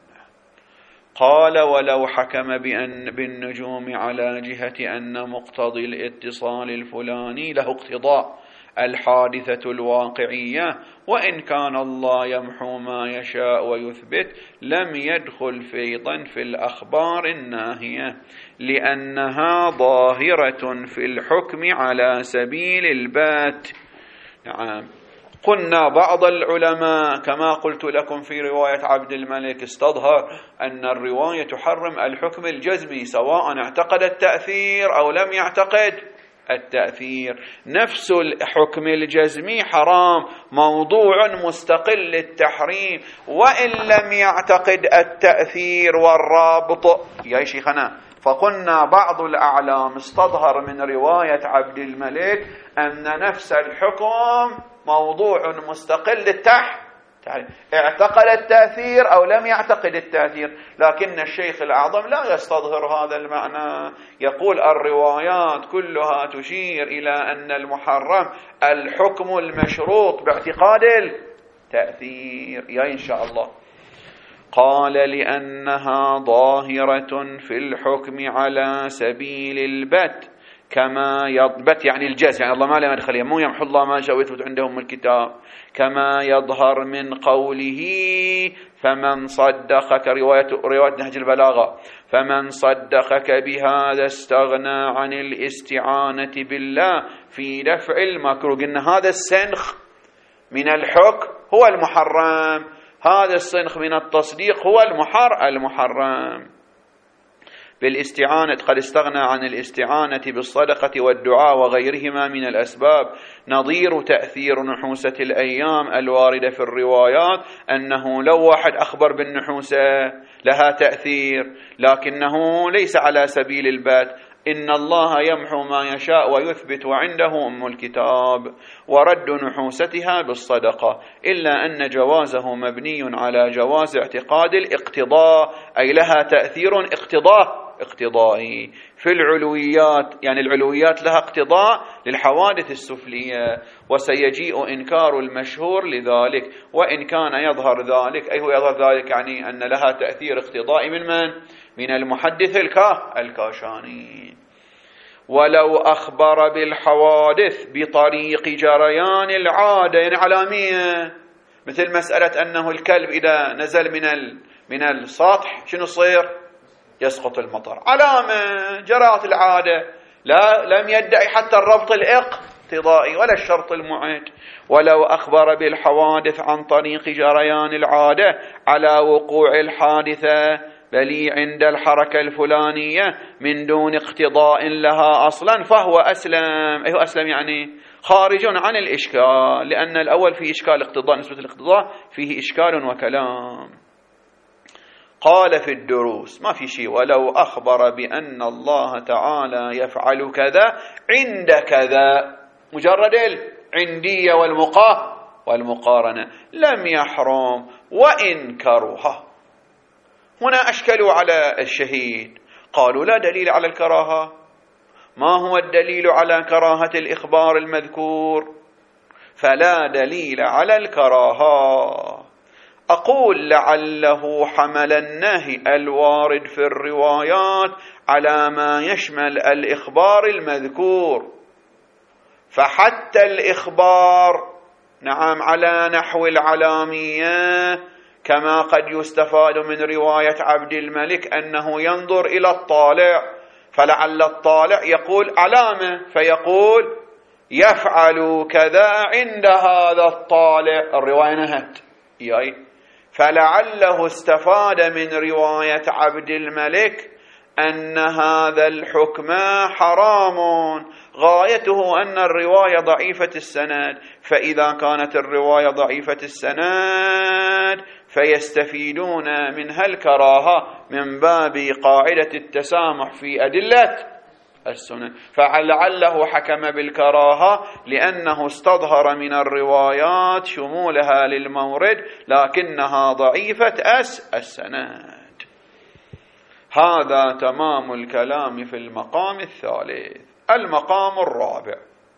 قال ولو حكم بأن بالنجوم على جهة أن مقتضي الاتصال الفلاني له اقتضاء الحادثة الواقعية، وإن كان الله يمحو ما يشاء ويثبت، لم يدخل فيضا في الأخبار الناهية، لأنها ظاهرة في الحكم على سبيل البات. نعم قلنا بعض العلماء كما قلت لكم في رواية عبد الملك استظهر أن الرواية تحرم الحكم الجزمي سواء اعتقد التأثير أو لم يعتقد التأثير. نفس الحكم الجزمي حرام، موضوع مستقل للتحريم، وإن لم يعتقد التأثير والرابط يا شيخنا. فقلنا بعض الأعلام استظهر من رواية عبد الملك أن نفس الحكم موضوع مستقل للتحريم، اعتقد التأثير أو لم يعتقد التأثير، لكن الشيخ الأعظم لا يستظهر هذا المعنى، يقول الروايات كلها تشير إلى أن المحرم الحكم المشروط باعتقاد التأثير يا إن شاء الله. قال لأنها ظاهرة في الحكم على سبيل البت كما يضبط يعني الجزم، يعني الله ما له مدخل، مو يمحو الله ما شاء ويثبت عندهم الكتاب، كما يظهر من قوله فمن صدقك، رواية رواية نهج البلاغة، فمن صدقك بهذا استغنى عن الاستعانة بالله في دفع المكروه. قلنا هذا السنخ من الحكم هو المحرم، هذا السنخ من التصديق هو المحر المحرم. بالاستعانة، قد استغنى عن الاستعانة بالصدقة والدعاء وغيرهما من الأسباب، نظير تأثير نحوسة الأيام الواردة في الروايات، أنه لو واحد أخبر بالنحوسة لها تأثير، لكنه ليس على سبيل البت، إن الله يمحو ما يشاء ويثبت وعنده أم الكتاب، ورد نحوستها بالصدقة، إلا أن جوازه مبني على جواز اعتقاد الاقتضاء، أي لها تأثير اقتضاء اقتضائي في العلويات، يعني العلويات لها اقتضاء للحوادث السفلية، وسيجيء إنكار المشهور لذلك، وإن كان يظهر ذلك، أي هو يظهر ذلك يعني أن لها تأثير اقتضائي من من؟ من المحدث الكا الكاشاني. ولو أخبر بالحوادث بطريق جريان العادة، يعني علامية، مثل مسألة أنه الكلب إذا نزل من من السطح شنو صير؟ يسقط المطر، علامة جرات العادة، لا لم يدعي حتى الربط الاقتضائي ولا الشرط المعد. ولو أخبر بالحوادث عن طريق جريان العادة على وقوع الحادثة بل عند الحركة الفلانية من دون اقتضاء لها أصلا فهو أسلم، أيه أسلم يعني خارج عن الإشكال، لأن الأول فيه إشكال اقتضاء، نسبة الاقتضاء فيه إشكال وكلام. قال في الدروس ما في شيء، ولو أخبر بأن الله تعالى يفعل كذا عند كذا، مجرد العندية والمقا والمقارنة لم يحرم وإن كره. هنا أشكلوا على الشهيد، قالوا لا دليل على الكراهة. ما هو الدليل على كراهة الإخبار المذكور؟ فلا دليل على الكراهة. أقول لعله حمل النهي الوارد في الروايات على ما يشمل الإخبار المذكور، فحتى الإخبار نعم على نحو العلامية، كما قد يستفاد من رواية عبد الملك أنه ينظر إلى الطالع، فلعل الطالع يقول علامة فيقول يفعل كذا عند هذا الطالع، الرواية نهت يعني، فلعله استفاد من رواية عبد الملك أن هذا الحكم حرام، غايته أن الرواية ضعيفة السند، فإذا كانت الرواية ضعيفة السند فيستفيدون منها الكراهة من باب قاعدة التسامح في أدلة السنن، فلعله حكم بالكراهة لأنه استظهر من الروايات شمولها للمورد لكنها ضعيفة أس السند. هذا تمام الكلام في المقام الثالث. المقام الرابع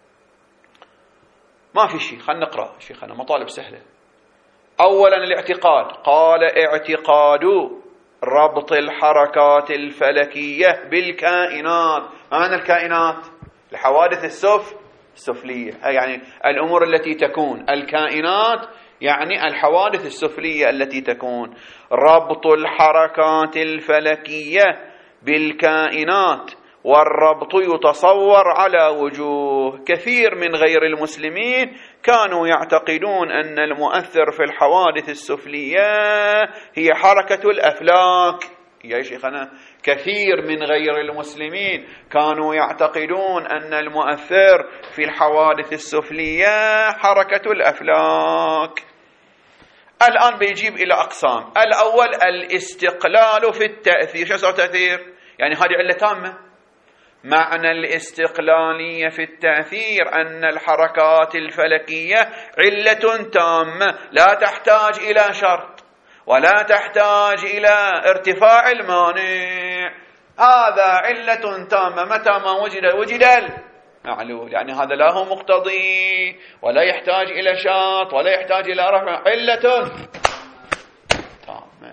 ما في شيء، خلنا نقرأ شيخنا، مطالب سهلة. أولا الاعتقاد، قال اعتقاد ربط الحركات الفلكية بالكائنات. ما معنى الكائنات؟ الحوادث السف السفلية، يعني الأمور التي تكون، الكائنات يعني الحوادث السفلية التي تكون. ربط الحركات الفلكية بالكائنات، والربط يتصور على وجوه. كثير من غير المسلمين كانوا يعتقدون أن المؤثر في الحوادث السفلية هي حركة الأفلاك. يا شيخنا كثير من غير المسلمين كانوا يعتقدون أن المؤثر في الحوادث السفلية حركة الأفلاك. الآن بيجيب إلى أقسام. الأول الاستقلال في التأثير. شو صار تأثير؟ يعني هذه علة تامة. معنى الاستقلالية في التأثير أن الحركات الفلكية علة تامة لا تحتاج إلى شرط ولا تحتاج إلى ارتفاع المانع. هذا علة تامة، متى ما وجد وجد المعلول، يعني هذا لا هو مقتضي ولا يحتاج إلى شرط ولا يحتاج إلى رفع، علة تامة.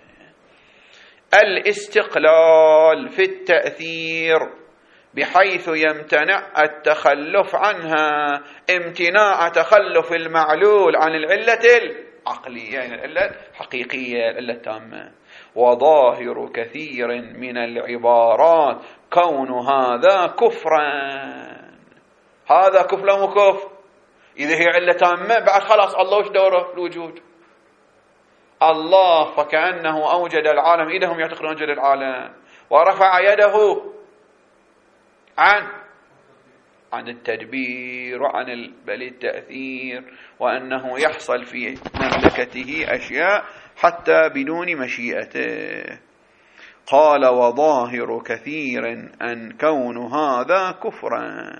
الاستقلال في التأثير بحيث يمتنع التخلف عنها امتناع تخلف المعلول عن العلة العقلية، يعني العلة الحقيقية، العلة التامة. وظاهر كثير من العبارات كون هذا كفرا. هذا كفر لا مو كفر؟ إذا هي علة تامة بعد خلاص الله وش دوره الوجود؟ الله فكأنه أوجد العالم، إذا هم يعتقدون أوجد العالم، ورفع يده عن عن التدبير وعن بل التأثير، وأنه يحصل في مملكته أشياء حتى بدون مشيئته. قال وظاهر كثير أن كون هذا كفرا.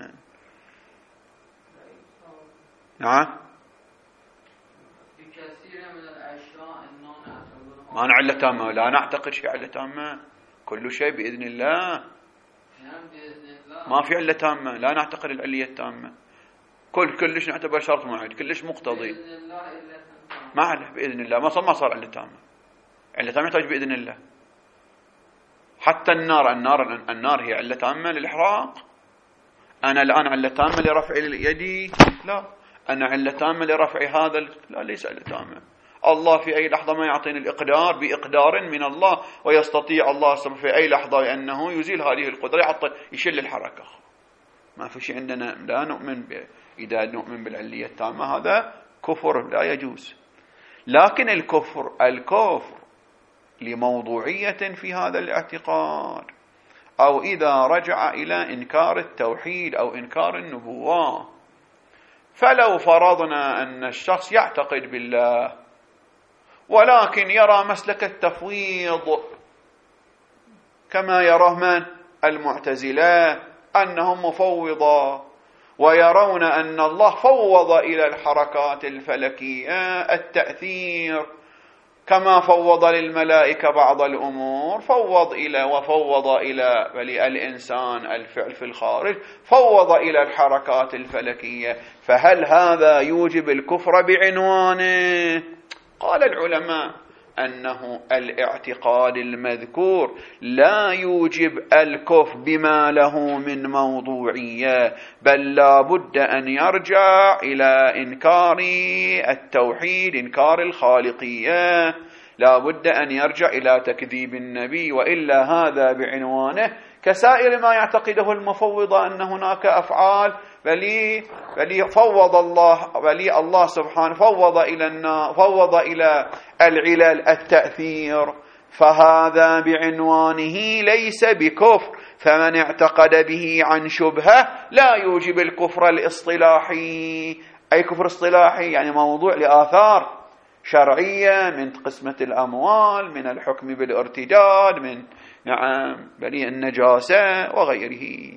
نعم ما نعلة تامة، لا نعتقد شيء علة تامة، كل شيء بإذن الله، ما في علة تامة، لا نعتقد العلية التامة، كل كلش نعتبر شرط معد، كلش مقتضي ما عليه بإذن الله، ما صار ما صار علة تامة. علة تامة يحتاج بإذن الله. حتى النار النار النار هي علة تامة للإحراق. أنا الآن علة تامة لرفع يدي؟ لا. أنا علة تامة لرفع هذا؟ لا، ليس علة تامة. الله في أي لحظة ما يعطيني الإقدار بإقدار من الله، ويستطيع الله في أي لحظة أنه يزيل هذه القدرة، يعطي يشل الحركة. ما في شيء عندنا، لا نؤمن ب... إذا نؤمن بالعلية التامة هذا كفر لا يجوز. لكن الكفر الكفر لموضوعية في هذا الاعتقاد، أو إذا رجع إلى إنكار التوحيد أو إنكار النبوة. فلو فرضنا أن الشخص يعتقد بالله ولكن يرى مسلك التفويض كما يراه من المعتزلة أنهم مفوضة، ويرون أن الله فوض إلى الحركات الفلكية التأثير كما فوض للملائكة بعض الأمور، فوض إلى وفوض إلى الإنسان الفعل في الخارج، فوض إلى الحركات الفلكية. فهل هذا يوجب الكفر بعنوانه؟ قال العلماء أنه الاعتقاد المذكور لا يوجب الكفر بما له من موضوعية، بل لا بد أن يرجع إلى إنكار التوحيد، إنكار الخالقية، لا بد أن يرجع إلى تكذيب النبي، وإلا هذا بعنوانه كسائر ما يعتقده المفوضة أن هناك أفعال بلي بلي فوض الله بلي الله سبحانه فوض إلى النار، فوض إلى العلل التأثير، فهذا بعنوانه ليس بكفر. فمن اعتقد به عن شبهة لا يوجب الكفر الاصطلاحي. أي كفر اصطلاحي؟ يعني موضوع لآثار شرعية من قسمة الأموال، من الحكم بالارتداد، من نعم بلي النجاسة وغيره.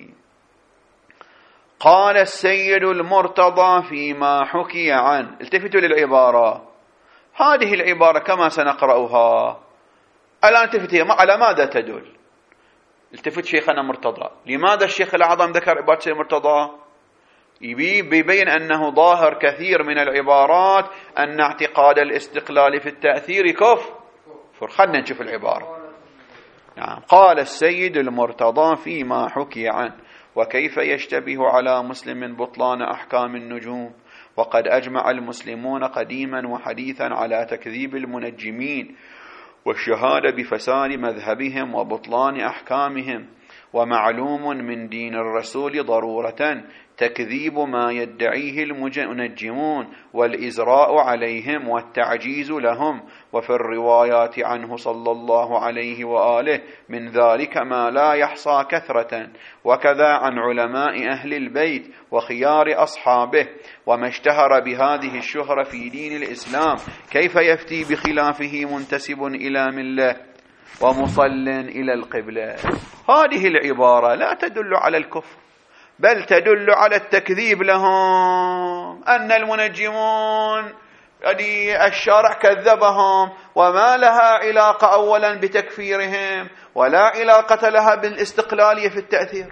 قال السيد المرتضى فيما حكي عنه، التفتوا للعبارة، هذه العبارة كما سنقرأها الآن، التفتوا على ماذا تدل؟ التفت شيخنا مرتضى، لماذا الشيخ الأعظم ذكر عبارة السيد المرتضى؟ يبين أنه ظاهر كثير من العبارات أن اعتقاد الاستقلال في التأثير كفر. خلنا نشوف العبارة. نعم. قال السيد المرتضى فيما حكي عنه: وكيف يشتبه على مسلم بطلان أحكام النجوم، وقد أجمع المسلمون قديما وحديثا على تكذيب المنجمين والشهادة بفساد مذهبهم وبطلان أحكامهم، ومعلوم من دين الرسول ضرورة تكذيب ما يدعيه المنجمون والإزراء عليهم والتعجيز لهم. وفي الروايات عنه صلى الله عليه وآله من ذلك ما لا يحصى كثرة، وكذا عن علماء أهل البيت وخيار أصحابه. وما اشتهر بهذه الشهرة في دين الإسلام كيف يفتي بخلافه منتسب إلى مله ومصل إلى القبلة؟ هذه العبارة لا تدل على الكفر، بل تدل على التكذيب لهم، أن المنجمون يعني الشارع كذبهم، وما لها علاقة أولا بتكفيرهم ولا علاقة لها بالاستقلالية في التأثير.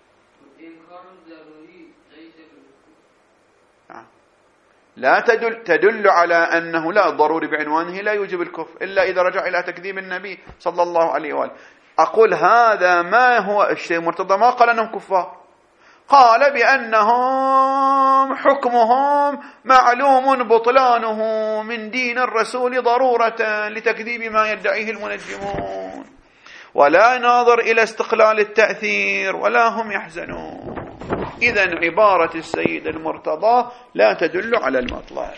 لا تدل, تدل على أنه لا ضروري بعنوانه لا يوجب الكفر إلا إذا رجع إلى تكذيب النبي صلى الله عليه وآله. أقول هذا ما هو الشيء مرتضى ما قال أنهم كفار، قال بأنهم حكمهم معلوم بطلانه من دين الرسول ضرورة لتكذيب ما يدعيه المنجمون، ولا ناظر إلى استقلال التأثير ولا هم يحزنون. إذن عبارة السيد المرتضى لا تدل على المطلب.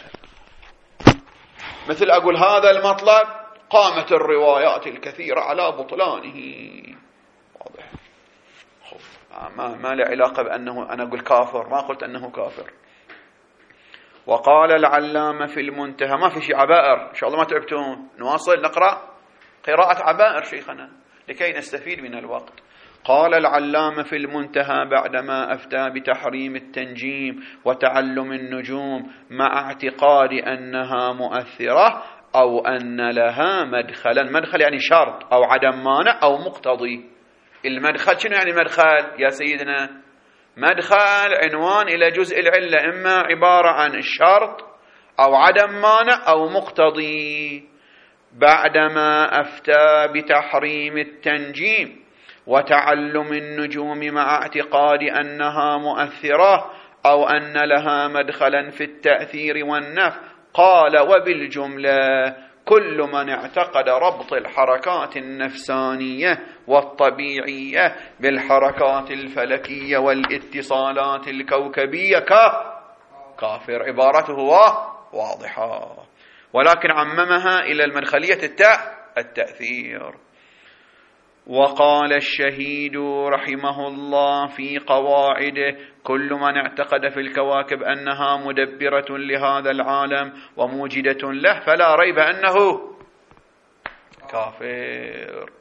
مثل أقول هذا المطلب قامت الروايات الكثيرة على بطلانه، ما, ما له علاقة بأنه أنا أقول كافر، ما قلت أنه كافر. وقال العلامة في المنتهى، ما في شيء عبائر، إن شاء الله ما تعبتون، نواصل نقرأ قراءة عبائر شيخنا لكي نستفيد من الوقت. قال العلامة في المنتهى بعدما أفتى بتحريم التنجيم وتعلم النجوم مع اعتقاد أنها مؤثرة أو أن لها مدخلا، مدخل يعني شرط أو عدم مانع أو مقتضي. المدخل شنو يعني مدخل يا سيدنا؟ مدخل عنوان إلى جزء العلة، إما عبارة عن الشرط أو عدم مانع أو مقتضي. بعدما أفتى بتحريم التنجيم وتعلم النجوم مع اعتقاد أنها مؤثرة أو أن لها مدخلا في التأثير والنفع، قال وبالجملة كل من اعتقد ربط الحركات النفسانية والطبيعية بالحركات الفلكية والاتصالات الكوكبية كافر. عبارته واضحة، ولكن عممها إلى المدخلية التأثير. وقال الشهيد رحمه الله في قواعده كل من اعتقد في الكواكب أنها مدبرة لهذا العالم وموجدة له فلا ريب أنه كافر.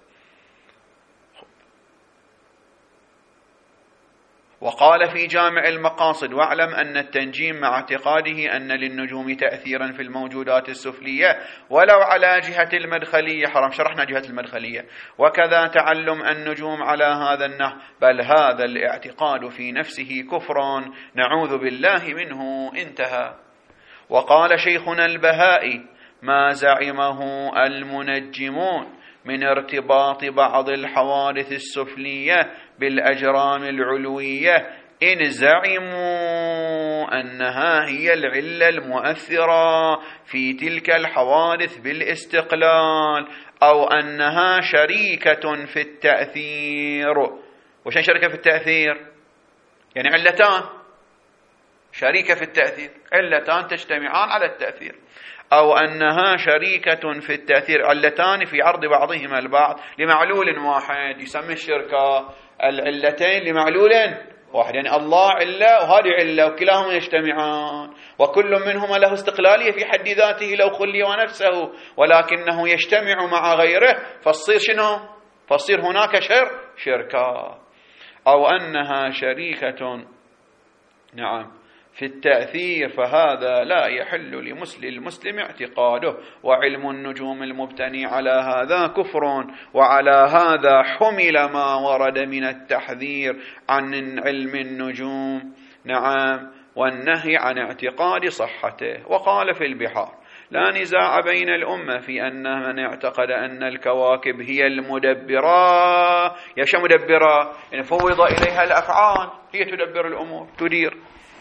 وقال في جامع المقاصد واعلم أن التنجيم مع اعتقاده أن للنجوم تأثيرا في الموجودات السفلية ولو على جهة المدخلية، حرام شرحنا جهة المدخلية، وكذا تعلم النجوم على هذا النحو، بل هذا الاعتقاد في نفسه كفر نعوذ بالله منه. انتهى. وقال شيخنا البهائي ما زعمه المنجمون من ارتباط بعض الحوادث السفلية بالأجرام العلوية إن زعموا أنها هي العلة المؤثرة في تلك الحوادث بالاستقلال أو أنها شريكة في التأثير. وشان شركة في التأثير؟ يعني علتان شريكة في التأثير، علتان تجتمعان على التأثير، أو أنها شريكة في التأثير، علتان في عرض بعضهما البعض لمعلول واحد، يسمى الشركة العلتين لمعلول واحد، يعني الله علة وهذه علة وكلاهما يجتمعان، وكل منهما له استقلالية في حد ذاته لو خلي ونفسه، ولكنه يجتمع مع غيره فتصير شنو؟ فتصير هناك شر شركة. أو أنها شريكة نعم في التأثير، فهذا لا يحل لمسلم المسلم اعتقاده، وعلم النجوم المبتني على هذا كفر، وعلى هذا حمل ما ورد من التحذير عن علم النجوم نعم والنهي عن اعتقاد صحته. وقال في البحار لا نزاع بين الأمة في أن من اعتقد أن الكواكب هي المدبرة، يش مدبرة يعني فوض إليها الأفعال، هي تدبر الأمور تدير،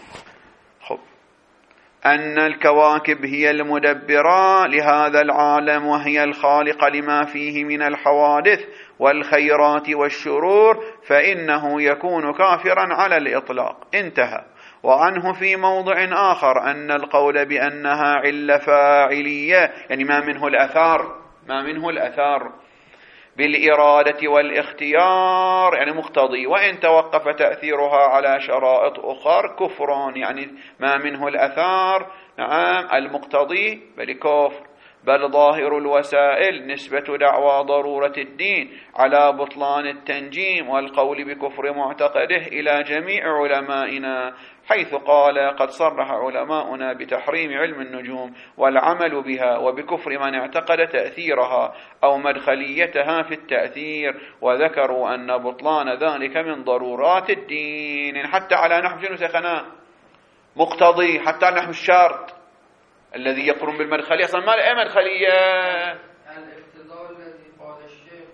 أن الكواكب هي المدبرة لهذا العالم وهي الخالقة لما فيه من الحوادث والخيرات والشرور، فإنه يكون كافرا على الإطلاق. انتهى. وعنه في موضع آخر أن القول بأنها علة فاعلية يعني ما منه الأثار، ما منه الأثار بالإرادة والاختيار يعني مقتضي، وإن توقف تأثيرها على شرائط أخر كفر يعني ما منه الأثار نعم المقتضي بل كفر. بل ظاهر الوسائل نسبة دعوى ضرورة الدين على بطلان التنجيم والقول بكفر معتقده إلى جميع علمائنا، حيث قال قد صرح علماؤنا بتحريم علم النجوم والعمل بها وبكفر من اعتقد تأثيرها أو مدخليتها في التأثير، وذكروا أن بطلان ذلك من ضرورات الدين، حتى على نحو شنو سخناه مقتضي، حتى على نحو الشرط الذي يقرن بالمدخلية أصلا ما له مدخلية. الاقتضاء الذي قال الشيخ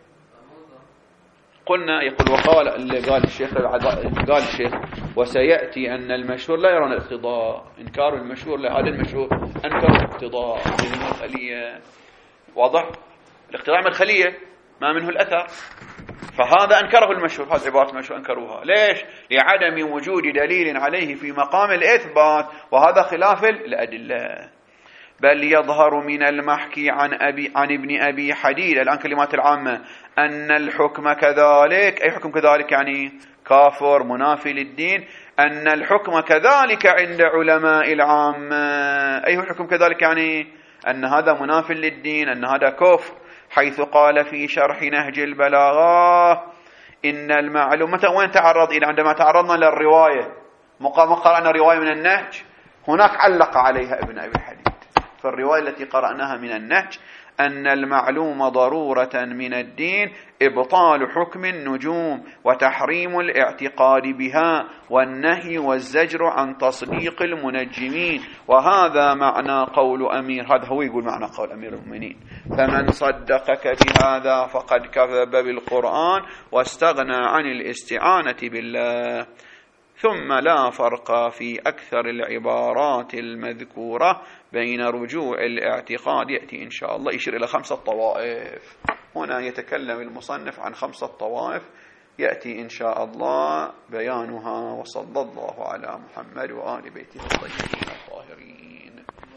قلنا يقول وقال اللي قال الشيخ قال الشيخ وسيأتي أن المشهور لا يرون الاقتضاء، إنكار المشهور لهذا المشهور أنكر الاقتضاء من المدخلية. واضح؟ الاقتضاء مدخلية ما منه الأثر، فهذا أنكره المشهور، هذه عبارة المشهور أنكروها. ليش؟ لعدم وجود دليل عليه في مقام الإثبات، وهذا خلاف الأدلة. بل يظهر من المحكي عن أبي عن ابن أبي حديد الآن كلمات العامة أن الحكم كذلك، أي حكم كذلك يعني كافر منافي للدين، أن الحكم كذلك عند علماء العامة. أي الحكم كذلك؟ يعني أن هذا منافي للدين، أن هذا كفر، حيث قال في شرح نهج البلاغة إن المعلوم. متى وين تعرض إلى؟ عندما تعرضنا للرواية، ما قرأنا رواية من النهج، هناك علق عليها ابن أبي الحديد في الرواية التي قرأناها من النهج أن المعلوم ضرورة من الدين إبطال حكم النجوم وتحريم الاعتقاد بها والنهي والزجر عن تصديق المنجمين. وهذا معنى قول أمير، هذا هو يقول معنى قول أمير المؤمنين: فمن صدقك بهذا فقد كذب بالقرآن واستغنى عن الاستعانة بالله. ثم لا فرق في أكثر العبارات المذكورة بين رجوع الاعتقاد. يأتي إن شاء الله يشير إلى خمسة طوائف. هنا يتكلم المصنف عن خمسة طوائف، يأتي إن شاء الله بيانها. وصلى الله على محمد وآل بيته الطيبين.